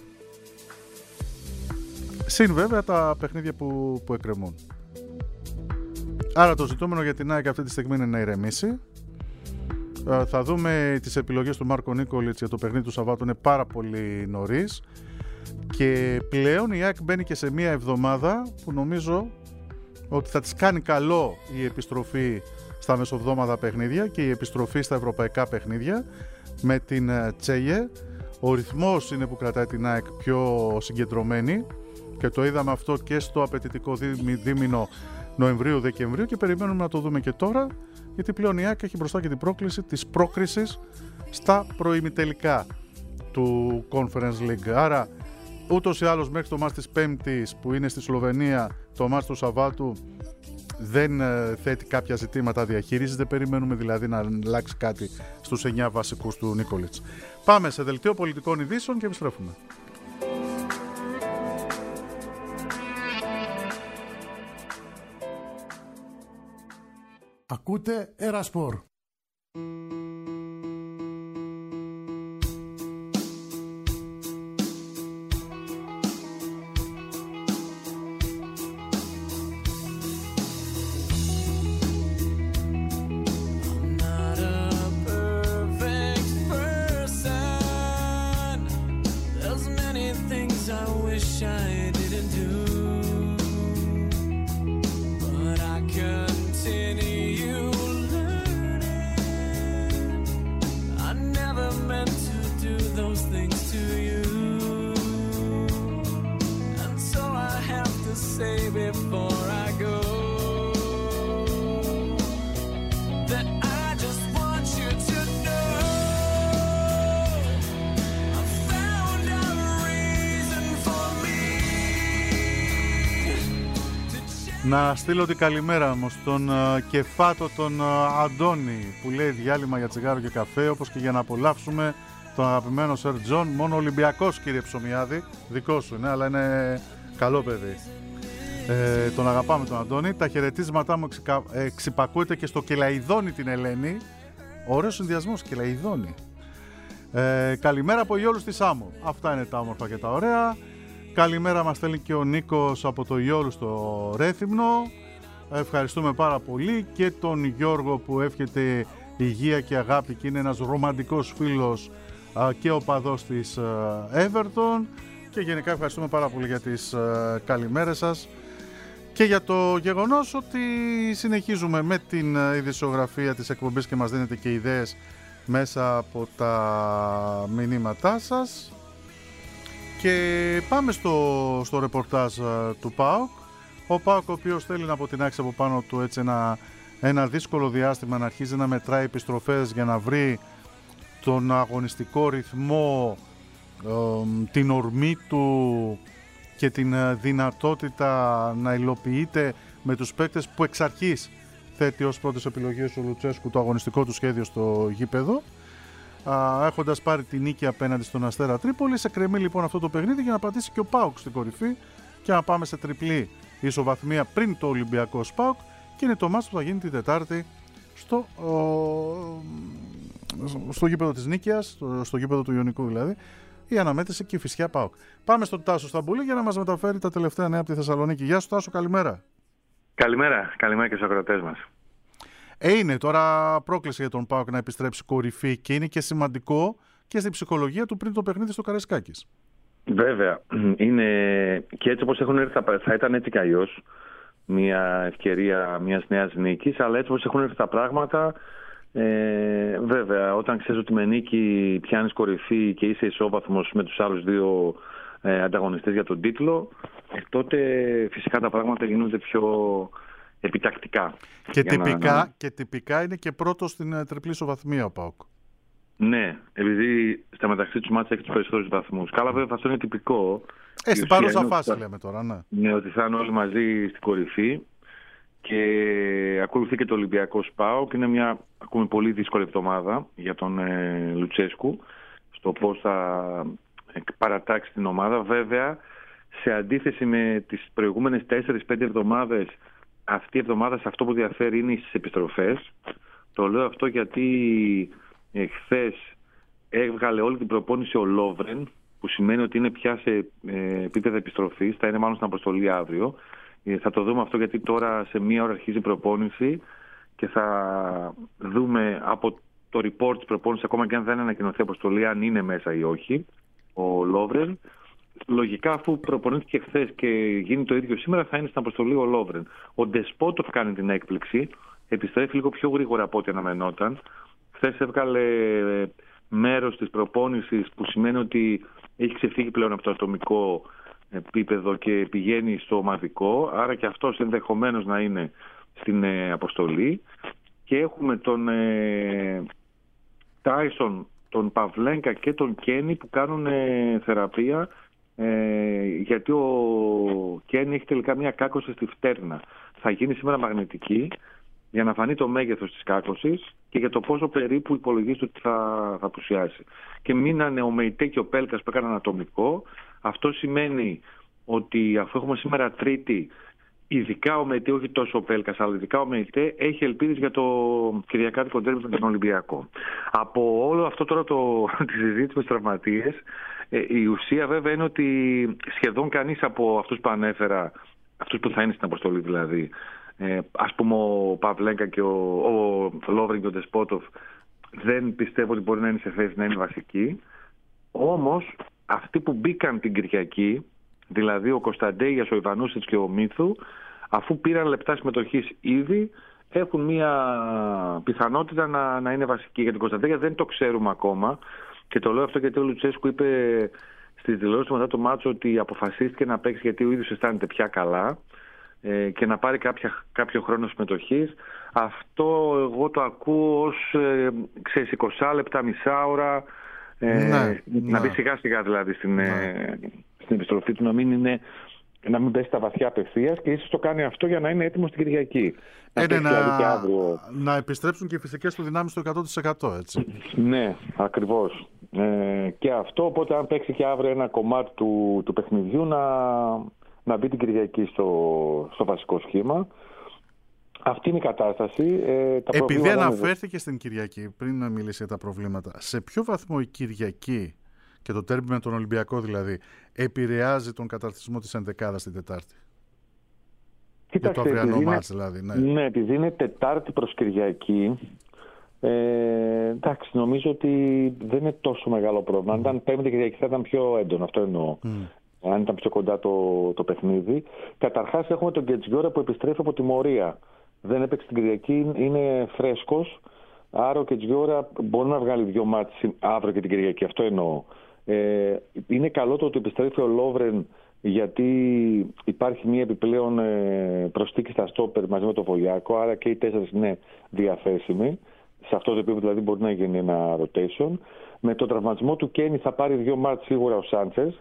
C: Συν βέβαια τα παιχνίδια που, που εκκρεμούν. Άρα το ζητούμενο για την ΑΕΚ αυτή τη στιγμή είναι να ηρεμήσει. Ε, θα δούμε τις επιλογές του Μάρκο Νίκολιτς για το παιχνίδι του Σαββάτου, είναι πάρα πολύ νωρίς. Και πλέον η ΑΕΚ μπαίνει και σε μία εβδομάδα που νομίζω ότι θα της κάνει καλό η επιστροφή στα μεσοβδόμαδα παιχνίδια και η επιστροφή στα ευρωπαϊκά παιχνίδια με την Τσέγε. Ο ρυθμός είναι που κρατάει την ΑΕΚ πιο συγκεντρωμένη και το είδαμε αυτό και στο απαιτητικό δίμηνο Νοεμβρίου-Δεκεμβρίου και περιμένουμε να το δούμε και τώρα, γιατί πλέον η ΑΕΚ έχει μπροστά και την πρόκληση της πρόκρισης στα προημιτελικά του Conference League. Άρα ούτως ή άλλως μέχρι το μάτς της Πέμπτης που είναι στη Σλοβενία, το μάτς του Σαββάτου δεν ε, θέτει κάποια ζητήματα διαχείρισης, δεν περιμένουμε δηλαδή να αλλάξει κάτι στους εννιά βασικούς του Νίκολιτς. Πάμε σε δελτίο πολιτικών ειδήσεων και επιστρέφουμε.
E: Ακούτε Ερασπορ.
C: Να στείλω την καλημέρα μου στον uh, κεφάτο τον uh, Αντώνη που λέει διάλειμμα για τσιγάρο και καφέ, όπως και για να απολαύσουμε τον αγαπημένο Σερ Τζον. Μόνο Ολυμπιακός, κύριε Ψωμιάδη, δικό σου είναι, αλλά είναι καλό παιδί. Ε, τον αγαπάμε τον Αντώνη. Τα χαιρετίσματά μου εξικα... εξυπακούεται και στο Κελαϊδόνη την Ελένη. Ωραίος συνδυασμός, Κελαϊδόνη. Ε, καλημέρα από Ιόλους στη Σάμο. Αυτά είναι τα όμορφα και τα ωραία. Καλημέρα μας στέλνει και ο Νίκος από το Ιόλου στο Ρέθυμνο. Ευχαριστούμε πάρα πολύ και τον Γιώργο που εύχεται υγεία και αγάπη και είναι ένας ρομαντικός φίλος α, και οπαδός της α, Everton. Και γενικά ευχαριστούμε πάρα πολύ για τις α, καλημέρες σας και για το γεγονός ότι συνεχίζουμε με την ειδησιογραφία της εκπομπής και μας δίνετε και ιδέες μέσα από τα μηνύματά σας. Και πάμε στο, στο ρεπορτάζ uh, του ΠΑΟΚ. Ο ΠΑΟΚ, ο οποίος θέλει να αποτινάξει από πάνω του έτσι ένα, ένα δύσκολο διάστημα, να αρχίζει να μετράει επιστροφές για να βρει τον αγωνιστικό ρυθμό, ε, την ορμή του και την ε, δυνατότητα να υλοποιείται με τους παίκτες που εξ αρχής θέτει ως πρώτες επιλογές ο Λουτσέσκου το αγωνιστικό του σχέδιο στο γήπεδο. Έχοντας πάρει τη νίκη απέναντι στον Αστέρα Τρίπολης, εκκρεμεί λοιπόν αυτό το παιχνίδι για να πατήσει και ο ΠΑΟΚ στην κορυφή και να πάμε σε τριπλή ισοβαθμία πριν το Ολυμπιακό ΠΑΟΚ, και είναι το μάτς που θα γίνει την Τετάρτη στο, ο, στο γήπεδο της Νίκαιας, στο, στο γήπεδο του Ιωνικού δηλαδή, η αναμέτρηση Κηφισιά ΠΑΟΚ. Πάμε στον Τάσο Σταμπούλη για να μας μεταφέρει τα τελευταία νέα από τη Θεσσαλονίκη. Γεια σου Τάσο, καλημέρα.
F: Καλημέρα, καλημέρα και στους ακροατές μας.
C: Ε, είναι τώρα πρόκληση για τον ΠΑΟΚ να επιστρέψει κορυφή και είναι και σημαντικό και στην ψυχολογία του πριν το παιχνίδι στο Καραϊσκάκης.
F: Βέβαια, είναι και έτσι όπως έχουν έρθει, θα ήταν έτσι κι αλλιώς μια ευκαιρία μιας νέας νίκης, αλλά έτσι όπως έχουν έρθει τα πράγματα, ε, βέβαια όταν ξέρεις ότι με νίκη πιάνεις κορυφή και είσαι ισόβαθμος με τους άλλους δύο ε, ανταγωνιστές για τον τίτλο, ε, τότε φυσικά τα πράγματα γίνονται πιο επιτακτικά.
C: Και τυπικά,
F: να...
C: και τυπικά είναι και πρώτος στην τριπλή ισοβαθμία ο ΠΑΟΚ.
F: Ναι, επειδή στα μεταξύ τους μάτια έχει τους περισσότερους βαθμούς. Καλά, βέβαια αυτό είναι τυπικό.
C: Ε, στην παρούσα φάση θα... λέμε τώρα, ναι.
F: Ναι, ότι θα είναι όλοι μαζί στην κορυφή και ακολουθεί και το Ολυμπιακό ΠΑΟΚ. Είναι μια ακόμη πολύ δύσκολη εβδομάδα για τον ε, Λουτσέσκου στο πώς θα ε, παρατάξει την ομάδα. Βέβαια, σε αντίθεση με τις προηγούμενες τέσσερις πέντε εβδομάδες αυτή η εβδομάδα σε αυτό που διαφέρει είναι στις επιστροφές. Το λέω αυτό γιατί ε, χθες έβγαλε όλη την προπόνηση ο Λόβρεν, που σημαίνει ότι είναι πια σε ε, επίπεδο επιστροφής, θα είναι μάλλον στην αποστολή αύριο. Ε, θα το δούμε αυτό γιατί τώρα σε μία ώρα αρχίζει η προπόνηση και θα δούμε από το report της προπόνησης, ακόμα και αν δεν ανακοινωθεί αποστολή, αν είναι μέσα ή όχι ο Λόβρεν. Λογικά, αφού προπονήθηκε χθες και γίνει το ίδιο σήμερα, θα είναι στην αποστολή ο Λόβρεν. Ο Ντεσπότοφ κάνει την έκπληξη, επιστρέφει λίγο πιο γρήγορα από ό,τι αναμενόταν. Χθες έβγαλε μέρος της προπόνησης, που σημαίνει ότι έχει ξεφύγει πλέον από το ατομικό επίπεδο και πηγαίνει στο ομαδικό, άρα και αυτός ενδεχομένως να είναι στην ε, αποστολή. Και έχουμε τον ε, Τάισον, τον Παυλένκα και τον Κένι που κάνουν ε, θεραπεία, ε, γιατί ο Κένι έχει τελικά μια κάκωση στη φτέρνα. Θα γίνει σήμερα μαγνητική για να φανεί το μέγεθος της κάκωσης και για το πόσο περίπου υπολογίζεται ότι θα, θα απουσιάσει. Και μείνανε ο Μεϊτέ και ο Πέλκας που έκαναν ατομικό. Αυτό σημαίνει ότι αφού έχουμε σήμερα Τρίτη, ειδικά ο Μεϊτέ, όχι τόσο ο Πέλκας, αλλά ειδικά ο Μεϊτέ έχει ελπίδες για το κυριακάτικο ντέρμπι με τον Ολυμπιακό. Από όλο αυτό τώρα το, τη συζήτηση με τους τραυματίες, ε, η ουσία βέβαια είναι ότι σχεδόν κανείς από αυτούς που ανέφερα, αυτούς που θα είναι στην αποστολή δηλαδή, ε, ας πούμε ο Παυλέγκα και ο, ο Λόβρεν και ο Ντεσπότοφ, δεν πιστεύω ότι μπορεί να είναι σε θέση να είναι βασικοί. Όμως αυτοί που μπήκαν την Κυριακή, δηλαδή ο Κωνσταντέγιας, ο Ιβανούσιτς και ο Μίθου, αφού πήραν λεπτά συμμετοχής ήδη, έχουν μια πιθανότητα να, να είναι βασικοί. Για την Κωνσταντέγια δεν το ξέρουμε ακόμα, και το λέω αυτό γιατί ο Λουτσέσκου είπε στις δηλώσεις μετά το μάτσο ότι αποφασίστηκε να παίξει γιατί ο ίδιος αισθάνεται πια καλά ε, και να πάρει κάποια, κάποιο χρόνο συμμετοχής. Αυτό εγώ το ακούω ως ε, ξέρεις, είκοσι λεπτά, μισά ώρα, ε, ναι, να μπει ναι. σιγά σιγά δηλαδή στην, ναι. ε, στην επιστροφή του, να μην, είναι, να μην πέσει στα βαθιά απευθείας, και ίσως το κάνει αυτό για να είναι έτοιμο στην Κυριακή.
C: Είναι να, δηλαδή αύριο... να επιστρέψουν και οι φυσικές του δυνάμεις στο εκατό τοις εκατό, έτσι.
F: Ναι, ακριβώς. Ε, και αυτό, οπότε αν παίξει και αύριο ένα κομμάτι του, του παιχνιδιού, να, να μπει την Κυριακή στο, στο βασικό σχήμα. Αυτή είναι η κατάσταση. Ε, τα
C: Επειδή αναφέρθηκε είναι... στην Κυριακή, πριν να μιλήσει για τα προβλήματα, σε ποιο βαθμό η Κυριακή και το τέρμπι με τον Ολυμπιακό δηλαδή επηρεάζει τον καταρτισμό της ενδεκάδας την Τετάρτη?
F: Κοίταξε,
C: για το αυριανό
F: είναι...
C: μάτς δηλαδή. Ναι.
F: ναι, επειδή είναι Τετάρτη προς Κυριακή, ε, εντάξει, νομίζω ότι δεν είναι τόσο μεγάλο πρόβλημα. Mm. Αν ήταν Πέμπτη Κυριακή θα ήταν πιο έντονο, αυτό εννοώ. Mm. Αν ήταν πιο κοντά το, το παιχνίδι. Καταρχάς έχουμε τον Γκετζιόρα που επιστρέφει από τιμωρία. Δεν έπαιξε την Κυριακή, είναι φρέσκος. Άρα ο Γκετζιόρα μπορεί να βγάλει δύο μάτς αύριο και την Κυριακή, αυτό εννοώ. Ε, είναι καλό το ότι επιστρέφει ο Λόβρεν, γιατί υπάρχει μια επιπλέον ε, προσθήκη στα στόπερ μαζί με τον Βολιάκο, άρα και οι τέσσερις είναι διαθέσιμοι. Σε αυτό το επίπεδο δηλαδή μπορεί να γίνει ένα rotation. Με τον τραυματισμό του Κένι θα πάρει δύο μάτς σίγουρα ο Σάντσες,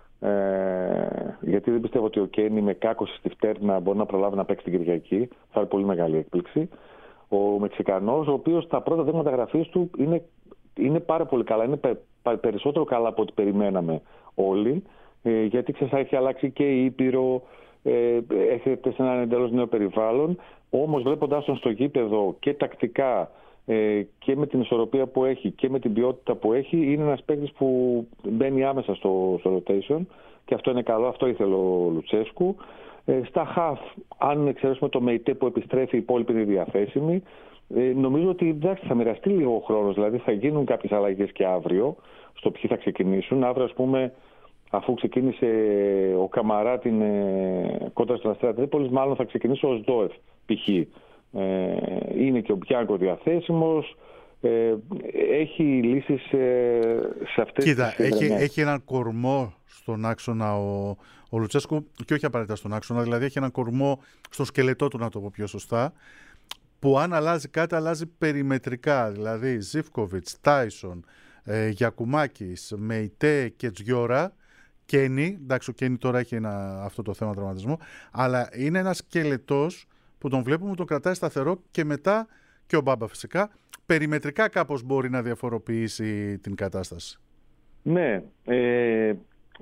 F: ε, γιατί δεν πιστεύω ότι ο Κένι με κάκωση στη φτέρνα μπορεί να προλάβει να παίξει την Κυριακή. Θα είναι πολύ μεγάλη έκπληξη. Ο Μεξικανός, ο οποίος τα πρώτα δύο μεταγραφής του είναι, είναι πάρα πολύ καλά, είναι πε, πε, περισσότερο καλά από ό,τι περιμέναμε όλοι. Ε, γιατί ξέρεις, έχει αλλάξει και η Ήπειρο, ε, έχετε σε ένα εντελώς νέο περιβάλλον. Όμως βλέποντας τον στο γήπεδο και τακτικά ε, και με την ισορροπία που έχει και με την ποιότητα που έχει, είναι ένας παίκτης που μπαίνει άμεσα στο, στο rotation, και αυτό είναι καλό, αυτό ήθελε ο Λουτσέσκου. Ε, στα χαφ, αν εξαιρέσουμε το Μεϊτέ που επιστρέφει, οι υπόλοιποι είναι διαθέσιμοι. Ε, νομίζω ότι εντάξει, θα μοιραστεί λίγο ο χρόνος, δηλαδή θα γίνουν κάποιες αλλαγές και αύριο στο ποιοι θα ξεκινήσουν. Αύριο, ας πούμε, αφού ξεκίνησε ο Καμαρά την ε, κόντρα στον Αστέρα Τρίπολης, μάλλον θα ξεκινήσει ο Σδόεφ π.χ. Ε, είναι και ο Μπιάνκο διαθέσιμος. Ε, έχει λύσεις ε, σε αυτές.
C: Κοίτα,
F: τις
C: έχει, έχει έναν κορμό στον άξονα ο, ο Λουτσέσκου, και όχι απαραίτητα στον άξονα, δηλαδή έχει έναν κορμό στο σκελετό του, να το πω πιο σωστά, που αν αλλάζει κάτι, αλλάζει περιμετρικά. Δηλαδή Ζίβκοβιτς, Τάισον, ε, Γιακουμάκης, Μεϊτέ και Τζιόρα, Κένι, εντάξει ο Κένι τώρα έχει ένα, αυτό το θέμα τραυματισμό, αλλά είναι ένας σκελετός που τον βλέπουμε, τον κρατάει σταθερό, και μετά και ο Μπάμπα φυσικά, περιμετρικά κάπως μπορεί να διαφοροποιήσει την κατάσταση.
F: Ναι, ε,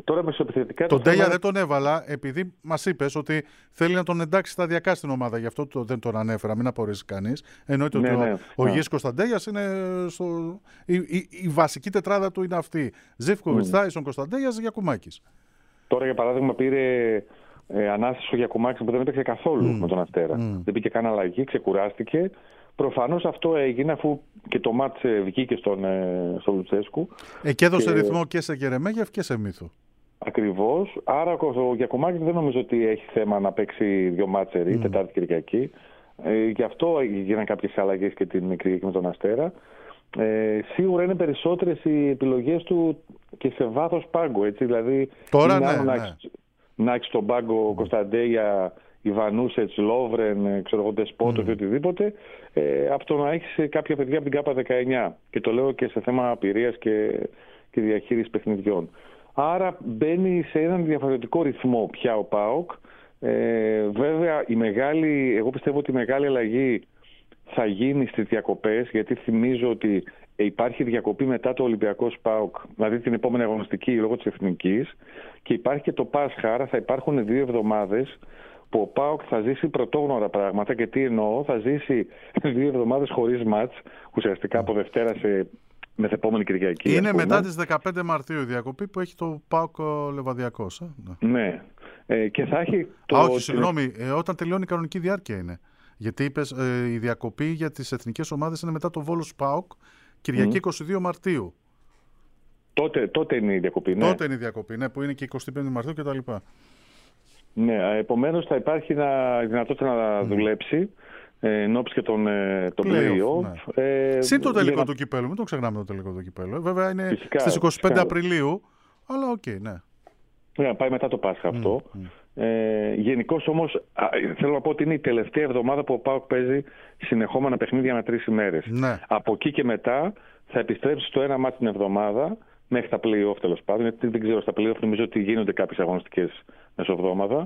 F: Τώρα μεσοεπιθετικά.
C: Τον
F: το
C: Ντέια
F: θέμα...
C: δεν τον έβαλα επειδή μας είπες ότι θέλει να τον εντάξει σταδιακά στην ομάδα. Γι' αυτό το, δεν τον ανέφερα, μην απορρίσει κανείς. Εννοείται
F: ναι,
C: ότι
F: ναι,
C: ο, ο
F: ναι.
C: Γιής Κωνσταντέγιας είναι στο, η, η, η βασική τετράδα του είναι αυτή. Ζίβκοβιτς, mm. Τάισον, Κωνσταντέγιας, Γιακουμάκης.
F: Τώρα για παράδειγμα πήρε ε, ανάσταση ο Γιακουμάκης που δεν έπαιξε καθόλου mm. με τον Αστέρα. Mm. Δεν πήγε καν αλλαγή, ξεκουράστηκε. Προφανώς αυτό έγινε αφού και το μάτς βγήκε στον, ε, στον Λουτσέσκου.
C: Ε, και έδωσε και... ρυθμό και σε Γερεμέγεφ και σε Μύθο.
F: Ακριβώς. Άρα ο Γιακουμάκης δεν νομίζω ότι έχει θέμα να παίξει δύο μάτσερι, mm. Τετάρτη Κυριακή. Ε, γι' αυτό έγιναν κάποιες αλλαγές και την Κυριακή με τον Αστέρα. Ε, σίγουρα είναι περισσότερες οι επιλογές του και σε βάθος πάγκου. Έτσι, δηλαδή,
C: τώρα ναι,
F: να,
C: ναι.
F: να έχει στον πάγκο Κωνσταντέια, Ιβανούσετς, Λόβρεν, ξέρω εγώ, Ντεσπότο mm. και οτιδήποτε, ε, από το να έχει κάποια παιδιά από την ΚΑΠΑ δεκαεννιά. Και το λέω και σε θέμα απειρίας και, και διαχείριση παιχνιδιών. Άρα μπαίνει σε έναν διαφορετικό ρυθμό πια ο ΠΑΟΚ. Ε, βέβαια, η μεγάλη, εγώ πιστεύω ότι η μεγάλη αλλαγή θα γίνει στις διακοπές, γιατί θυμίζω ότι υπάρχει διακοπή μετά το Ολυμπιακός ΠΑΟΚ, δηλαδή την επόμενη αγωνιστική λόγω της Εθνικής, και υπάρχει και το Πάσχα, άρα θα υπάρχουν δύο εβδομάδες που ο ΠΑΟΚ θα ζήσει πρωτόγνωρα πράγματα. Και τι εννοώ, θα ζήσει δύο εβδομάδες χωρίς μάτς, ουσιαστικά από Δευτέρα σε μεθεπόμενη Κυριακή.
C: Είναι μετά τις δεκαπέντε Μαρτίου η διακοπή που έχει το ΠΑΟΚ Λεβαδιακός. Ε?
F: Ναι. Ε, και θα έχει το...
C: Α, όχι, συγγνώμη, ε, όταν τελειώνει η κανονική διάρκεια είναι. Γιατί είπες ε, η διακοπή για τις εθνικές ομάδες είναι μετά το Βόλος ΠΑΟΚ, Κυριακή mm. εικοστή δεύτερη Μαρτίου.
F: Τότε, τότε είναι η διακοπή, ναι.
C: Τότε είναι η διακοπή, ναι, που είναι και εικοστή πέμπτη Μαρτίου κτλ. Ναι,
F: επομένως θα υπάρχει να, δυνατότητα να mm. δουλέψει εν ώψη και τον, τον play-off.
C: Ναι. Ε, Συν το τελικό
F: για...
C: του κυπέλου, μην το ξεχνάμε το τελικό του κυπέλου. Ε, βέβαια είναι
F: φυσικά,
C: στις εικοστή πέμπτη
F: φυσικά.
C: Απριλίου, αλλά οκ, okay, ναι.
F: Ναι, πάει μετά το Πάσχα
C: mm.
F: αυτό. Mm. Ε, γενικώς όμως α, θέλω να πω ότι είναι η τελευταία εβδομάδα που ο ΠΑΟΚ παίζει συνεχόμενα παιχνίδια με τρεις ημέρες.
C: Ναι.
F: Από εκεί και μετά θα επιστρέψει στο ένα μάτι την εβδομάδα μέχρι τα play-off τέλος πάντων. Γιατί δεν ξέρω, στα play-off νομίζω ότι γίνονται κάποιες αγωνιστικές μεσοβδόμαδα.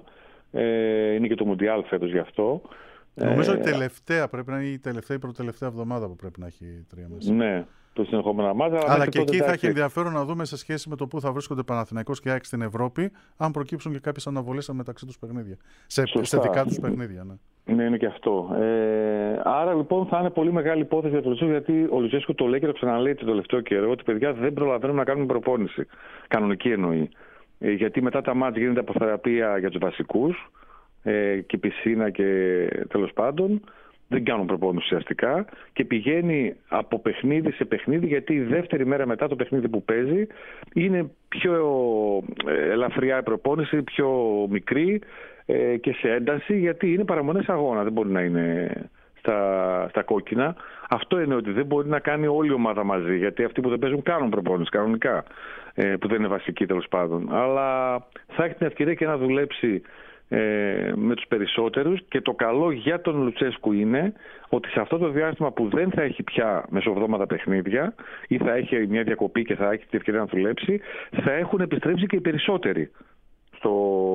F: Ε, είναι και το Μουντιάλ φέτος γι' αυτό.
C: Νομίζω
F: ε,
C: η τελευταία πρέπει να είναι η τελευταία ή προτελευταία εβδομάδα που πρέπει να έχει τρία μέσα.
F: Ναι, το συνεχόμενα μάτια.
C: Αλλά, αλλά και εκεί θα έχει ενδιαφέρον να δούμε σε σχέση με το που θα βρίσκονται Παναθηναϊκός και ΑΕΚ στην Ευρώπη, αν προκύψουν και κάποιες αναβολές μεταξύ τους παιχνίδια. Σε, σε δικά τους παιχνίδια. Ναι,
F: ναι είναι και αυτό. Ε, άρα λοιπόν θα είναι πολύ μεγάλη υπόθεση για το Λουτσέσκου, γιατί ο Λουτσέσκου το λέει και το ξαναλέει το τελευταίο καιρό, ότι παιδιά δεν προλαβαίνουμε να κάνουμε προπόνηση. Κανονική εννοεί. Ε, γιατί μετά τα μάτια γίνεται αποθεραπεία για τους βασικούς ε, και πισίνα και τέλος πάντων. Δεν κάνουν προπόνηση ουσιαστικά και πηγαίνει από παιχνίδι σε παιχνίδι, γιατί η δεύτερη μέρα μετά το παιχνίδι που παίζει είναι πιο ελαφριά η προπόνηση, πιο μικρή ε, και σε ένταση, γιατί είναι παραμονές αγώνα, δεν μπορεί να είναι στα, στα κόκκινα. Αυτό είναι ότι δεν μπορεί να κάνει όλη η ομάδα μαζί, γιατί αυτοί που δεν παίζουν κάνουν προπόνηση κανονικά, ε, που δεν είναι βασικοί τέλος πάντων. Αλλά θα έχει την ευκαιρία και να δουλέψει Ε, με τους περισσότερους, και το καλό για τον Λουτσέσκου είναι ότι σε αυτό το διάστημα που δεν θα έχει πια μεσοβδόματα παιχνίδια ή θα έχει μια διακοπή και θα έχει την ευκαιρία να δουλέψει, θα έχουν επιστρέψει και οι περισσότεροι στο,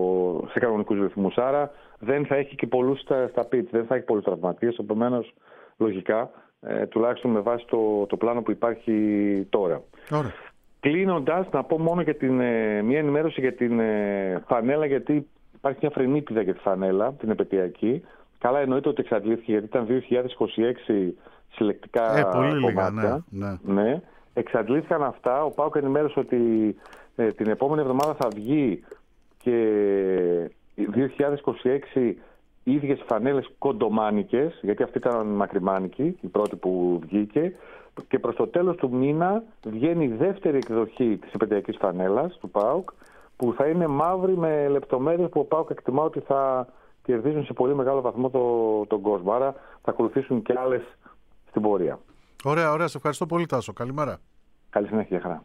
F: σε κανονικούς ρυθμούς. Άρα δεν θα έχει και πολλούς στα, στα πιτ, δεν θα έχει πολλούς τραυματίες, επομένως λογικά ε, τουλάχιστον με βάση το, το πλάνο που υπάρχει τώρα.
C: Ωραία.
F: Κλείνοντας, να πω μόνο για την, ε, μια ενημέρωση για την ε, φανέλα, γιατί υπάρχει μια φρενίτιδα για τη φανέλα, την επαιτειακή. Καλά εννοείται ότι εξαντλήθηκε, γιατί ήταν δύο χιλιάδες είκοσι έξι συλλεκτικά
C: ε, πολύ
F: κομμάτια.
C: λίγα, ναι, ναι.
F: ναι. Εξαντλήθηκαν αυτά. Ο ΠΑΟΚ ενημέρωσε ότι ε, την επόμενη εβδομάδα θα βγει και δύο χιλιάδες είκοσι έξι ίδιες φανέλες κοντομάνικες, γιατί αυτή ήταν μακριμάνικη, η πρώτη που βγήκε. Και προς το τέλος του μήνα βγαίνει η δεύτερη εκδοχή της επαιτειακής φανέλας του ΠΑΟΚ, που θα είναι μαύρη με λεπτομέρειες που ο ΠΑΟΚ εκτιμά ότι θα κερδίζουν σε πολύ μεγάλο βαθμό το, τον κόσμο. Άρα θα ακολουθήσουν και άλλες στην πορεία.
C: Ωραία, ωραία. Σε ευχαριστώ πολύ, Τάσο. Καλημέρα.
F: Καλή συνέχεια, χαρά.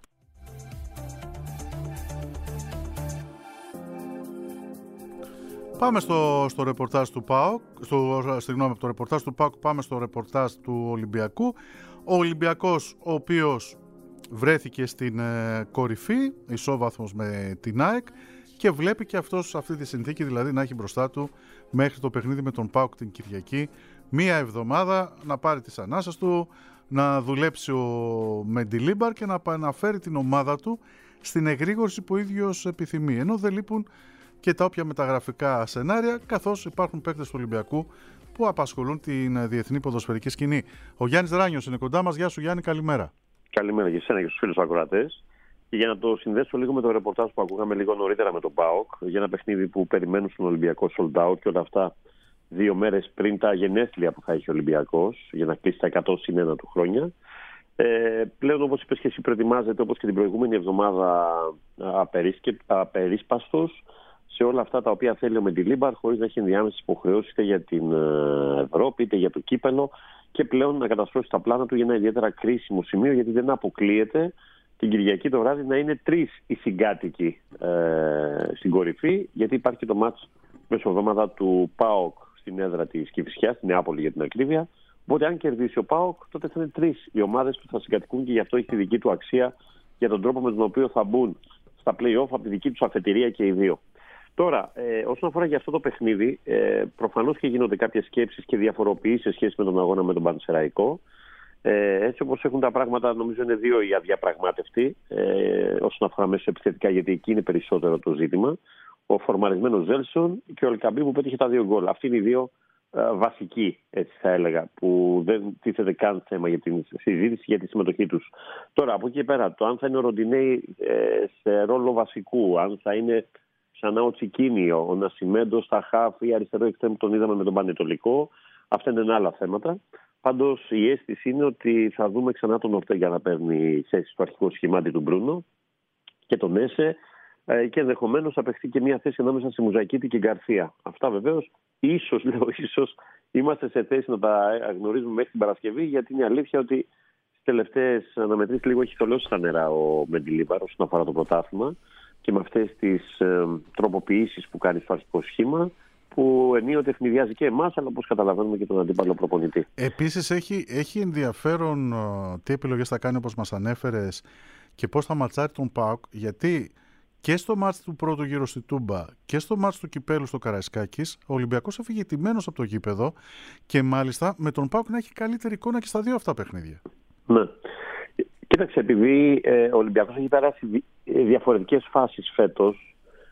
C: Πάμε στο, στο ρεπορτάζ του ΠΑΟΚ, στο, συγγνώμη, από το ρεπορτάζ του ΠΑΟΚ πάμε στο ρεπορτάζ του Ολυμπιακού. Ο Ολυμπιακός, ο οποίος βρέθηκε στην ε, κορυφή, ισόβαθμος με την ΑΕΚ, και βλέπει και αυτός αυτή τη συνθήκη, δηλαδή να έχει μπροστά του μέχρι το παιχνίδι με τον ΠΑΟΚ την Κυριακή μία εβδομάδα να πάρει τις ανάσες του, να δουλέψει ο Μεντιλίμπαρ και να αναφέρει την ομάδα του στην εγρήγορση που ο ίδιος επιθυμεί. Ενώ δεν λείπουν και τα όποια μεταγραφικά σενάρια, καθώς υπάρχουν παίκτες του Ολυμπιακού που απασχολούν την διεθνή ποδοσφαιρική σκηνή. Ο Γιάννης Ράνιος είναι κοντά μας. Γεια σου Γιάννη, καλημέρα.
E: Καλημέρα για εσένα και στους φίλους ακροατές. Και για να το συνδέσω λίγο με το ρεπορτάζ που ακούγαμε λίγο νωρίτερα με τον ΠΑΟΚ, για ένα παιχνίδι που περιμένουν στον Ολυμπιακό sold out και όλα αυτά δύο μέρες πριν τα γενέθλια που θα έχει ο Ολυμπιακός, για να κλείσει τα εκατό συν ένα του χρόνια. Ε, πλέον, όπως είπες και εσύ, προετοιμάζεται όπως και την προηγούμενη εβδομάδα απερίσπαστος σε όλα αυτά τα οποία θέλει ο Μεντιλίμπαρ, χωρίς να έχει ενδιάμεσες υποχρεώσεις είτε για την Ευρώπη είτε για το κύπελο, και πλέον να καταστρώσει τα πλάνα του για ένα ιδιαίτερα κρίσιμο σημείο, γιατί δεν αποκλείεται την Κυριακή το βράδυ να είναι τρεις οι συγκάτοικοι ε, στην κορυφή, γιατί υπάρχει και το μάτς μεσοβδόμαδα του ΠΑΟΚ στην έδρα της Κηφισιάς, στην Νεάπολη για την ακρίβεια. Οπότε, αν κερδίσει ο ΠΑΟΚ, τότε θα είναι τρεις οι ομάδες που θα συγκατοικούν, και γι' αυτό έχει τη δική του αξία για τον τρόπο με τον οποίο θα μπουν στα play-off από τη δική του αφετηρία και οι δύο. Τώρα, ε, όσον αφορά για αυτό το παιχνίδι, ε, προφανώς και γίνονται κάποιες σκέψεις και διαφοροποιήσεις σε σχέση με τον αγώνα με τον Πανσεραϊκό. Ε, έτσι όπως έχουν τα πράγματα, νομίζω είναι δύο οι αδιαπραγμάτευτοι ε, όσον αφορά μέσα επιθετικά, γιατί εκεί είναι περισσότερο το ζήτημα. Ο φορμαρισμένος Ζέλσον και ο Ελκαμπή που πέτυχε τα δύο γκολ. Αυτοί είναι οι δύο ε, βασικοί, έτσι θα έλεγα, που δεν τίθεται καν θέμα για την συζήτηση για τη συμμετοχή τους. Τώρα, από εκεί και πέρα, το αν θα είναι ο Ροντινέη ε, σε ρόλο βασικού, αν θα είναι ξανά ο Τσικίνιο, ο Νασιμέντο στα χαφ ή αριστερό εξτρέμ, τον είδαμε με τον Πανετολικό. Αυτά είναι άλλα θέματα. Πάντως η αίσθηση είναι ότι θα δούμε ξανά τον Ορτέγκα να παίρνει θέση στο αρχικό σχημάτι του Μπρούνο και τον Έσε, και ενδεχομένως θα παιχτεί και μια θέση ανάμεσα σε Μουζακίτη και Γκαρσία. Αυτά βεβαίως ίσως, λέω ίσως, είμαστε σε θέση να τα γνωρίζουμε μέχρι την Παρασκευή, γιατί είναι αλήθεια ότι στις τελευταίες αναμετρήσεις λίγο έχει θολώσει στα νερά ο Μεντιλίμπαρ όσον αφορά το πρωτάθλημα, και με αυτές τις ε, τροποποιήσεις που κάνει στο αρχικό σχήμα, που ενίοτε ευνηδιάζει και εμάς, αλλά όπως καταλαβαίνουμε και τον αντίπαλο προπονητή.
C: Επίσης έχει, έχει ενδιαφέρον uh, τι επιλογές θα κάνει, όπως μας ανέφερες, και πώς θα ματσάρει τον ΠΑΟΚ, γιατί και στο μάτς του πρώτου γύρου στη Τούμπα και στο μάτς του Κυπέλου στο Καραϊσκάκης, ο Ολυμπιακός έφυγε τιμένος από το γήπεδο, και μάλιστα με τον ΠΑΟΚ να έχει καλύτερη εικόνα και στα δύο αυτά παιχνίδια.
E: Ναι. Κοίταξε, επειδή ε, ο Ολυμπιακός έχει περάσει διαφορετικές φάσεις φέτος,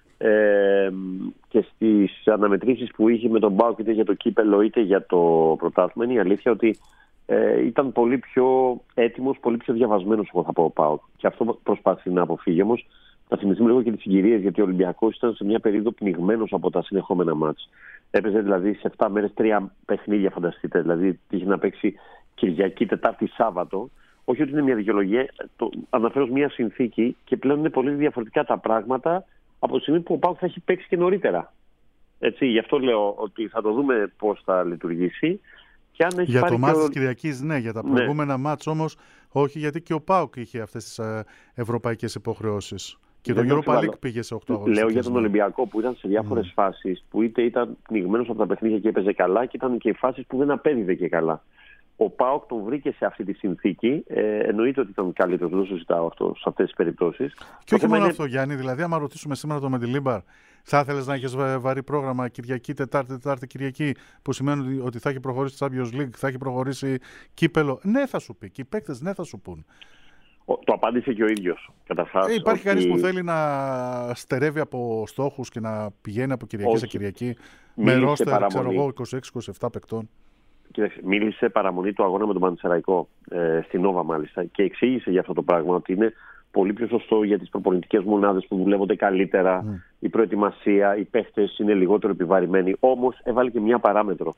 E: Ε, και στις αναμετρήσεις που είχε με τον ΠΑΟΚ είτε για το κύπελο είτε για το πρωτάθλημα, είναι η αλήθεια ότι ε, ήταν πολύ πιο έτοιμος, πολύ πιο διαβασμένος, εγώ θα πω, ο ΠΑΟΚ, και αυτό προσπάθησε να αποφύγει. Όμως θα θυμηθούμε λίγο και τις συγκυρίες, γιατί ο Ολυμπιακός ήταν σε μια περίοδο πνιγμένος από τα συνεχόμενα μάτς. Έπαιζε δηλαδή σε επτά μέρες τρία παιχνίδια, φανταστείτε, δηλαδή είχε να παίξει Κυριακή, Τετάρτη, Σάββατο. Όχι ότι είναι μια δικαιολογία, το αναφέρω μια συνθήκη, και πλέον είναι πολύ διαφορετικά τα πράγματα από τη στιγμή που ο ΠΑΟΚ θα έχει παίξει και νωρίτερα. Έτσι, γι' αυτό λέω ότι θα το δούμε πώς θα λειτουργήσει. Και αν έχει
C: για
E: πάρει
C: το μάτς
E: ο...
C: της Κυριακής, ναι, για τα
E: ναι.
C: προηγούμενα μάτς όμως όχι, γιατί και ο ΠΑΟΚ είχε αυτές τις ε, ευρωπαϊκές υποχρεώσεις. Και
E: Δεν
C: το Europa League πήγε σε οκτώ αγωνιστικές.
E: Λέω για τον Ολυμπιακό που ήταν σε διάφορες mm. φάσεις, που είτε ήταν πνιγμένος από τα παιχνίδια και έπαιζε καλά, και ήταν και οι φάσεις που δεν απέδιδε και καλά. Ο ΠΑΟΚ τον βρήκε σε αυτή τη συνθήκη. Ε, εννοείται ότι ήταν καλύτερος, δεν το συζητάω αυτό σε αυτές τις περιπτώσεις.
C: Και όχι μόνο
E: είναι...
C: αυτό, Γιάννη. Δηλαδή, άμα ρωτήσουμε σήμερα τον Μεντιλίμπαρ, θα ήθελες να έχεις βαρύ πρόγραμμα Κυριακή, Τετάρτη, Τετάρτη, Κυριακή, που σημαίνει ότι θα έχει προχωρήσει Champions League, θα έχει προχωρήσει κύπελο? Ναι, θα σου πει. Και οι παίκτες ναι, θα σου πούν.
E: Το απάντησε και ο ίδιος. Καταρχάς,
C: ε, υπάρχει
E: ότι...
C: κανείς που θέλει να στερεύει από στόχους και να πηγαίνει από Κυριακή όχι. σε Κυριακή με ρόστερ, ξέρω εγώ, είκοσι έξι είκοσι επτά παικτών?
E: Κοίταξε, μίλησε παραμονή του αγώνα με τον Πανσεραϊκό, ε, στην Νόβα μάλιστα, και εξήγησε για αυτό το πράγμα ότι είναι πολύ πιο σωστό για τις προπονητικές μονάδες που δουλεύονται καλύτερα, mm. η προετοιμασία, οι παίχτες είναι λιγότερο επιβαρημένοι. Όμως έβαλε και μια παράμετρο,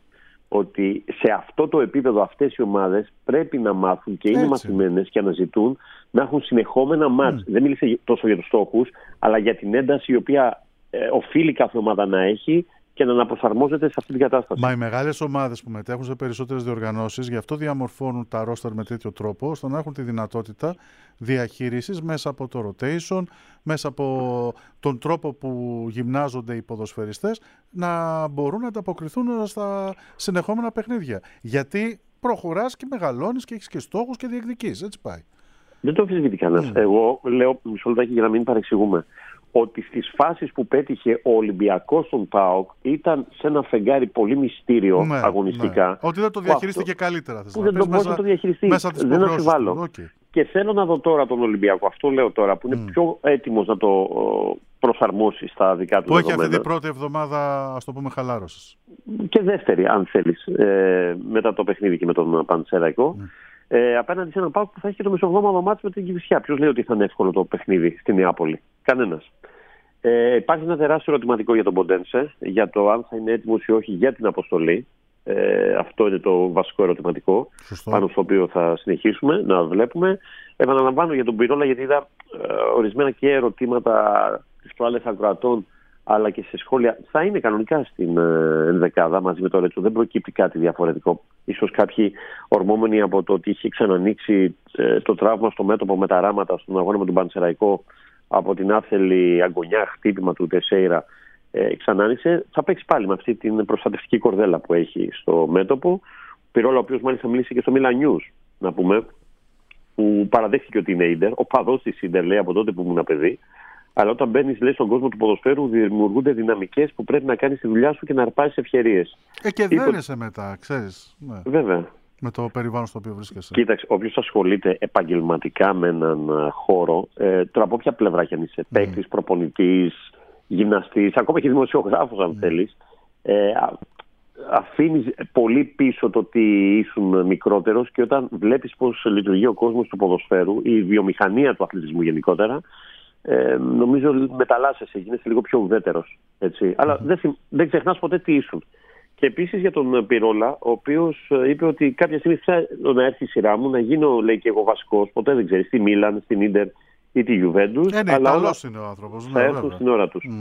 E: ότι σε αυτό το επίπεδο αυτές οι ομάδες πρέπει να μάθουν και είναι έτσι μαθημένες και αναζητούν να έχουν συνεχόμενα μάτς. Mm. Δεν μίλησε τόσο για τους στόχους, αλλά για την ένταση η οποία ε, οφείλει κάθε ομάδα να έχει και να αναπροσαρμόζεται σε αυτή την κατάσταση.
C: Μα οι μεγάλες ομάδες που μετέχουν σε περισσότερες διοργανώσεις, γι' αυτό διαμορφώνουν τα ρόστερ με τέτοιο τρόπο, ώστε να έχουν τη δυνατότητα διαχείρισης μέσα από το rotation, μέσα από τον τρόπο που γυμνάζονται οι ποδοσφαιριστές, να μπορούν να ανταποκριθούν στα συνεχόμενα παιχνίδια. Γιατί προχωράς και μεγαλώνεις και έχεις και στόχους και διεκδικείς. Έτσι πάει.
E: Δεν το αμφισβητεί κανένας. Mm. Εγώ λέω, μισό λεπτάκι για να μην παρεξηγούμε, ότι στις φάσεις που πέτυχε ο Ολυμπιακός στον ΠΑΟΚ ήταν σε ένα φεγγάρι πολύ μυστήριο, ναι, αγωνιστικά.
C: Ναι. Ότι δεν το διαχειρίστηκε αυτό, καλύτερα. Θες
E: που δεν το μπορούσε να το διαχειριστεί.
C: Μέσα
E: δεν αμφιβάλλω.
C: Okay.
E: Και θέλω να δω τώρα τον Ολυμπιακό, αυτό λέω τώρα, που είναι mm. πιο έτοιμος να το προσαρμόσει στα δικά του δεδομένα.
C: Που έχει αυτή την πρώτη εβδομάδα, ας το πούμε, χαλάρωσης.
E: Και δεύτερη, αν θέλεις, ε, μετά το παιχνίδι και με τον Πανσεραϊκό. Mm. Ε, απέναντι σε έναν ΠΑΟΚ που θα έχει και το μεσοβδόμαδο μάτς με την Κηφισιά. Ποιος λέει ότι θα είναι εύκολο το παιχνίδι στη Νεάπολη? Κανένας. Ε, υπάρχει ένα τεράστιο ερωτηματικό για τον Ποντένσε, για το αν θα είναι έτοιμος ή όχι για την αποστολή. Ε, αυτό είναι το βασικό ερωτηματικό. Σωστό. Πάνω στο οποίο θα συνεχίσουμε να βλέπουμε. Επαναλαμβάνω για τον Πυρόλα, γιατί είδα ε, ορισμένα και ερωτήματα τις προάλλες ακροατών, αλλά και σε σχόλια. Θα είναι κανονικά στην ε, ενδεκάδα μαζί με το Ρέτσο. Δεν προκύπτει κάτι διαφορετικό. Ίσως κάποιοι ορμόμενοι από το ότι είχε ξανανοίξει ε, το τραύμα στο μέτωπο με τα ράματα στον αγώνα με τον Πανσεραϊκό από την άφθελη αγκονιά χτύπημα του Τεσέιρα. Ε, ξανάνησε, θα παίξει πάλι με αυτή την προστατευτική κορδέλα που έχει στο μέτωπο. Πυρόλα, ο οποίος μάλιστα μίλησε και στο Milan News, να πούμε, που παραδέχθηκε ότι είναι Ίντερ. Ο παδός της Ίντερ λέει από τότε που ήμουν παιδί. Αλλά όταν μπαίνεις, λέει, στον κόσμο του ποδοσφαίρου, δημιουργούνται δυναμικές που πρέπει να κάνεις τη δουλειά σου και να αρπάσεις ευκαιρίες.
C: Ε, και δένεσαι Υπο... μετά, ξέρεις. Ναι.
E: Βέβαια.
C: Με το περιβάλλον στο οποίο βρίσκεσαι.
E: Κοίταξε, όποιος ασχολείται επαγγελματικά με έναν χώρο, ε, τώρα από ποια πλευρά κι αν είσαι, mm. παίκτης, προπονητής, γυμναστής, ακόμα και δημοσιογράφος αν mm. θέλεις, ε, αφήνεις πολύ πίσω το ότι ήσουν μικρότερος, και όταν βλέπεις πώς λειτουργεί ο κόσμος του ποδοσφαίρου, η βιομηχανία του αθλητισμού γενικότερα, ε, νομίζω μεταλλάσσεσαι, γίνεσαι λίγο πιο ουδέτερος. Έτσι. Mm. Αλλά δεν, δεν ξεχνάς ποτέ τι ήσουν. Και επίσης για τον Πυρόλα, ο οποίος είπε ότι κάποια στιγμή θέλω να έρθει η σειρά μου να γίνω, λέει, και εγώ βασικός. Ποτέ δεν ξέρεις, στη Μίλαν, στην Ίντερ ή τη Γιουβέντους.
C: Ε, ναι, αλλά Ιταλός είναι ο άνθρωπος.
E: Θα έρθουν βέβαια στην ώρα τους. Mm.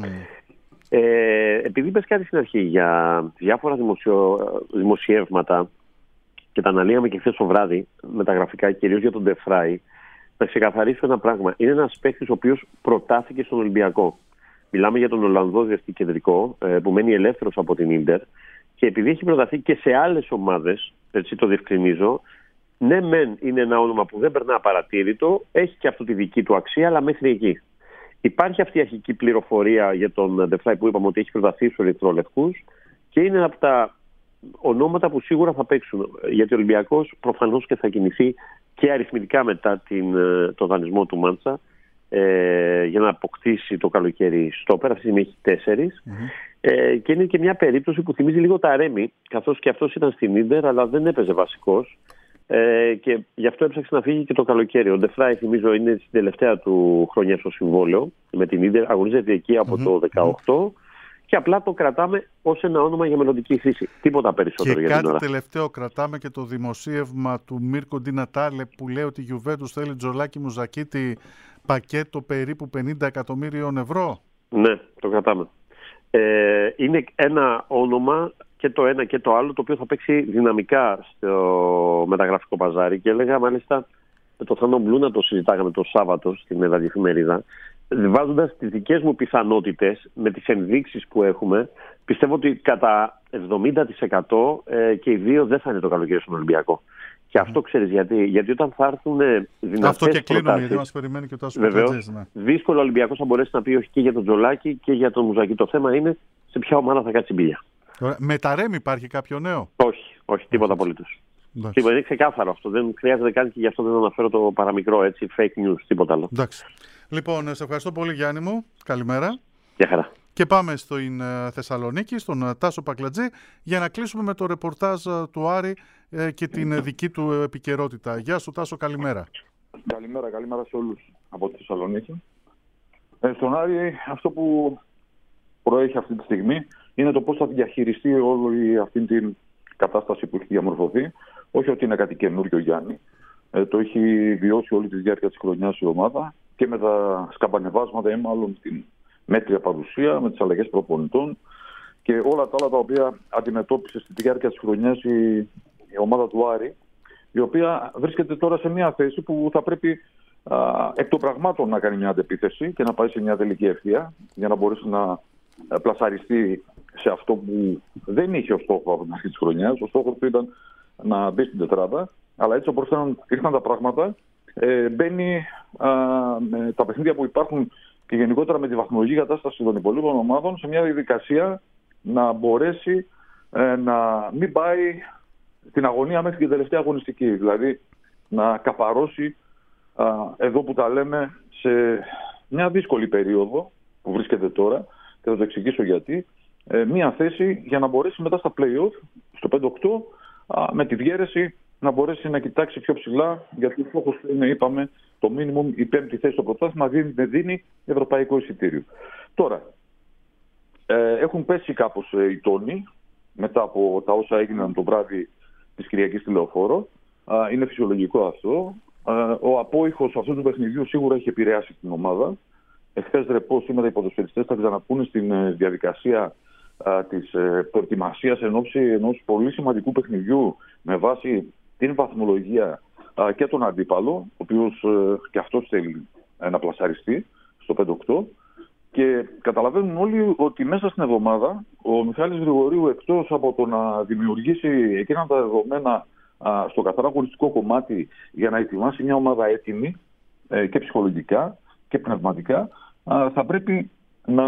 E: Ε, επειδή είπες κάτι στην αρχή για διάφορα δημοσιο... δημοσιεύματα, και τα αναλύαμε και χθες το βράδυ με τα γραφικά, κυρίως για τον Ντεφράι, να ξεκαθαρίσω ένα πράγμα. Είναι ένας παίκτης ο οποίος προτάθηκε στον Ολυμπιακό. Μιλάμε για τον Ολλανδό διευθυντή κεντρικό, που μένει ελεύθερος από την Ίντερ. Και επειδή έχει προταθεί και σε άλλες ομάδες, έτσι το διευκρινίζω, ναι μεν είναι ένα όνομα που δεν περνά απαρατήρητο, έχει και αυτό τη δική του αξία, αλλά μέχρι εκεί. Υπάρχει αυτή η αρχική πληροφορία για τον Ντεφράι που είπαμε ότι έχει προταθεί στους ερυθρόλευκους, και είναι από τα ονόματα που σίγουρα θα παίξουν. Γιατί ο Ολυμπιακός προφανώς και θα κινηθεί και αριθμητικά μετά την, το δανεισμό του Μάντσα, ε, για να αποκτήσει το καλοκαίρι στόπερ. Αυτή τη στιγμή έχει τέσσερις. Mm-hmm. Ε, και είναι και μια περίπτωση που θυμίζει λίγο τα Ρέμι, καθώς και αυτός ήταν στην Ίντερ, αλλά δεν έπαιζε βασικός. Ε, και γι' αυτό έψαξε να φύγει και το καλοκαίρι. Ο Ντεφράι, θυμίζω, είναι στην τελευταία του χρονιά στο συμβόλαιο με την Ίντερ. Αγωνίζεται εκεί από mm-hmm. το δεκαοκτώ. Mm-hmm. Και απλά το κρατάμε ως ένα όνομα για μελλοντική χρήση. Τίποτα περισσότερο
C: και
E: για την ώρα.
C: Και κάτι τελευταίο, κρατάμε και το δημοσίευμα του Μίρκο Ντι Νατάλε που λέει ότι η Γιουβέντους θέλει Τζολάκη Μουζακίτη πακέτο περίπου πενήντα εκατομμύριων ευρώ.
E: Ναι, το κρατάμε. Ε, είναι ένα όνομα, και το ένα και το άλλο, το οποίο θα παίξει δυναμικά στο μεταγραφικό παζάρι. Και έλεγα μάλιστα με τον Θάνο Μπλού να το συζητάγαμε το Σάββατο στην ραδιοεφημερίδα. Βάζοντας τις δικές μου πιθανότητες με τις ενδείξεις που έχουμε, πιστεύω ότι κατά εβδομήντα τοις εκατό ε, και οι δύο δεν θα είναι το καλοκαίρι στον Ολυμπιακό. Και αυτό ξέρεις γιατί? Γιατί όταν θα έρθουν δυνατές
C: αυτό και κλείνουμε,
E: προτάσεις,
C: γιατί μας περιμένει και ο Τάσος
E: Πετρετζής, ναι. Δύσκολο ο Ολυμπιακός θα μπορέσει να πει όχι και για τον Τζολάκη και για τον Μουζακί. Το θέμα είναι σε ποια ομάδα θα κάτσει μπίλια.
C: Με τα Ρέμ υπάρχει κάποιο νέο?
E: Όχι, όχι, τίποτα απολύτως. Τίποτα, είναι ξεκάθαρο αυτό. Δεν χρειάζεται καν, και γι' αυτό δεν αναφέρω το παραμικρό, έτσι, fake news, τίποτα άλλο.
C: Εντάξει. Λοιπόν, σε ευχαριστώ πολύ, Γιάννη μου. Καλημέρα.
E: Γεια χαρά.
C: Και πάμε στην Θεσσαλονίκη, στον Τάσο Πακλατζή, για να κλείσουμε με το ρεπορτάζ του Άρη και την δική του επικαιρότητα. Γεια σου, Τάσο, καλημέρα.
G: Καλημέρα, καλημέρα σε όλους από τη Θεσσαλονίκη. Ε, στον Άρη, αυτό που προέχει αυτή τη στιγμή είναι το πώς θα διαχειριστεί όλη αυτή την κατάσταση που έχει διαμορφωθεί. Όχι ότι είναι κάτι καινούριο, Γιάννη. Ε, το έχει βιώσει όλη τη διάρκεια της χρονιάς η ομάδα, και με τα σκαμπανεβάσματα ή μάλλον την μέτρια παρουσία, με τις αλλαγές προπονητών και όλα τα άλλα τα οποία αντιμετώπισε στη διάρκεια της χρονιάς η, η ομάδα του Άρη, η οποία βρίσκεται τώρα σε μια θέση που θα πρέπει α, εκ των πραγμάτων να κάνει μια αντεπίθεση και να πάει σε μια τελική ευθεία για να μπορέσει να πλασαριστεί σε αυτό που δεν είχε ως στόχο από την αρχή της χρονιάς. Ο στόχος του ήταν να μπει στην τετράδα, αλλά έτσι όπως ήρθαν τα πράγματα, ε, μπαίνει α, με τα παιχνίδια που υπάρχουν και γενικότερα με τη βαθμολογική κατάσταση των υπολείπων ομάδων σε μια διαδικασία να μπορέσει ε, να μην πάει την αγωνία μέχρι και την τελευταία αγωνιστική. Δηλαδή να καπαρώσει α, εδώ που τα λέμε σε μια δύσκολη περίοδο που βρίσκεται τώρα, και θα το εξηγήσω γιατί, ε, μια θέση για να μπορέσει μετά στα play-off, στο πέντε οκτώ, α, με τη διαίρεση να μπορέσει να κοιτάξει πιο ψηλά, γιατί ο στόχος είναι, είπαμε, το minimum, η πέμπτη θέση στο πρωτάθλημα δίνει, δίνει ευρωπαϊκό εισιτήριο. Τώρα, ε, έχουν πέσει κάπως ε, οι τόνοι μετά από τα όσα έγιναν το βράδυ της Κυριακής στη Λεωφόρο. Ε, είναι φυσιολογικό αυτό. Ε, ο απόϊχος αυτού του παιχνιδιού σίγουρα έχει επηρεάσει την ομάδα. Εχθές ρεπό, σήμερα οι ποδοσφαιριστές θα ξαναπούνε στην ε, διαδικασία ε, της ε, προετοιμασίας εν ώψη ενός πολύ σημαντικού παιχνιδιού με βάση την βαθμολογία ε, και τον αντίπαλο, ο οποίος ε, και αυτός θέλει ε, να πλασαριστεί στο πέντε οκτώ. Και καταλαβαίνουν όλοι ότι μέσα στην εβδομάδα ο Μιχάλης Γρηγορίου, εκτός από το να δημιουργήσει εκείνα τα δεδομένα α, στο καθαρά αγωνιστικό κομμάτι για να ετοιμάσει μια ομάδα έτοιμη ε, και ψυχολογικά και πνευματικά, α, θα πρέπει να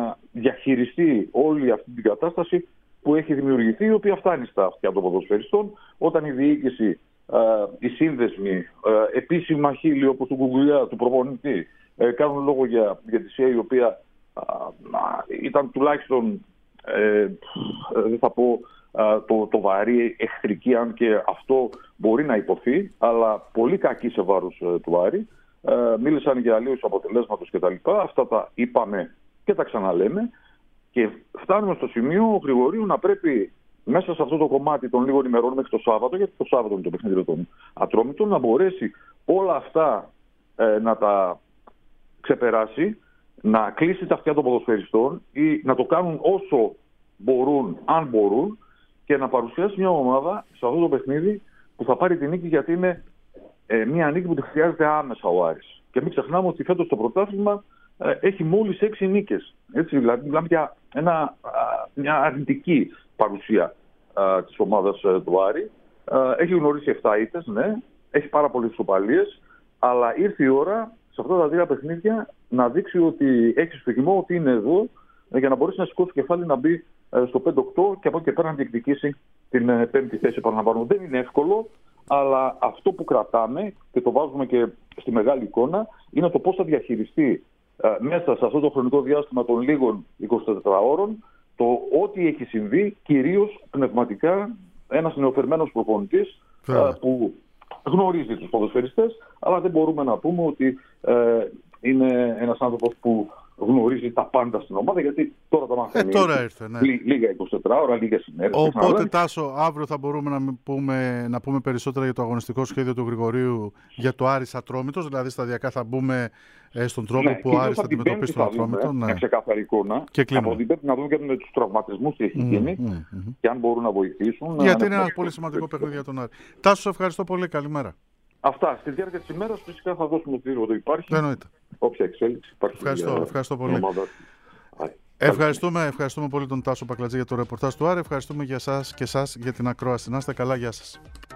G: διαχειριστεί όλη αυτή την κατάσταση που έχει δημιουργηθεί, η οποία φτάνει στα αυτιά των ποδοσφαιριστών, όταν η διοίκηση, α, οι σύνδεσμοι, α, επίσημα χείλη όπως του Κουκουλιά, του προπονητή, Ε, κάνουν λόγο για διαιτησία η οποία α, α, ήταν τουλάχιστον, ε, δεν θα πω α, το, το βαρύ εχθρική, αν και αυτό μπορεί να υποθεί, αλλά πολύ κακή σε βάρος ε, του Άρη. Ε, μίλησαν για αλλίωση αποτελέσματος κτλ. Αυτά τα είπαμε και τα ξαναλέμε, και φτάνουμε στο σημείο ο Γρηγορίου να πρέπει μέσα σε αυτό το κομμάτι των λίγων ημερών μέχρι το Σάββατο, γιατί το Σάββατο είναι το παιχνίδι των Ατρόμητων, να μπορέσει όλα αυτά ε, να τα ξεπεράσει, να κλείσει τα αυτιά των ποδοσφαιριστών ή να το κάνουν όσο μπορούν, αν μπορούν, και να παρουσιάσει μια ομάδα σε αυτό το παιχνίδι που θα πάρει τη νίκη, γιατί είναι ε, μια νίκη που τη χρειάζεται άμεσα ο Άρης. Και μην ξεχνάμε ότι φέτος το πρωτάθλημα ε, έχει μόλις έξι νίκες. Έτσι, δηλαδή μιλάμε για ένα, α, μια αρνητική παρουσία α, της ομάδας α, του Άρη. Α, έχει γνωρίσει επτά ήττες, ναι, έχει πάρα πολλές ισοπαλίες, αλλά ήρθε η ώρα σε αυτά τα δύο παιχνίδια να δείξει ότι έχει στο χυμό, ότι είναι εδώ για να μπορέσει να σηκώσει το κεφάλι, να μπει στο πέντε οκτώ και από εκεί και πέρα να διεκδικήσει την πέμπτη θέση. Επαναλαμβάνω, δεν είναι εύκολο, αλλά αυτό που κρατάμε και το βάζουμε και στη μεγάλη εικόνα είναι το πώς θα διαχειριστεί μέσα σε αυτό το χρονικό διάστημα των λίγων εικοσιτετράωρων το ό,τι έχει συμβεί, κυρίως πνευματικά, ένας νεοφερμένος προπονητής που γνωρίζει τους ποδοσφαιριστές, αλλά δεν μπορούμε να πούμε ότι ε, είναι ένας άνθρωπος που γνωρίζει τα πάντα στην ομάδα, γιατί τώρα τα μαθαίνει.
C: Ε, τώρα ήρθε, ναι.
G: Λί, λίγα εικοσιτέσσερις ώρα, λίγες ημέρες.
C: Οπότε, Τάσο, αύριο θα μπορούμε να πούμε, να πούμε περισσότερα για το αγωνιστικό σχέδιο του Γρηγορίου για το Άρης Ατρόμητος, δηλαδή σταδιακά θα μπούμε ε, στον τρόπο ναι, που ο Άρης θα αντιμετωπίσει τον Ατρόμητο. Ναι.
G: Μια ξεκάθαρη εικόνα.
C: Και
G: από την Πέμπτη να δούμε και με τους τραυματισμούς τι έχει γίνει mm, mm, mm. και αν μπορούν να βοηθήσουν.
C: Γιατί είναι ένα πολύ σημαντικό παιχνίδι για τον Άρη. Τάσο, σε ευχαριστώ πολύ. Καλημέρα.
G: Αυτά. Στη διάρκεια της ημέρας φυσικά θα δώσουμε το τύριο ότι υπάρχει.
C: Εννοείται.
G: Όποια εξέλιξη υπάρχει.
C: Ευχαριστώ,
G: για...
C: ευχαριστώ πολύ. Ευχαριστούμε, ευχαριστούμε πολύ τον Τάσο Πακλατζή για το ρεπορτάζ του Άρη. Ευχαριστούμε για εσάς και εσάς για την ακρόαση. Να είστε καλά, γεια σας.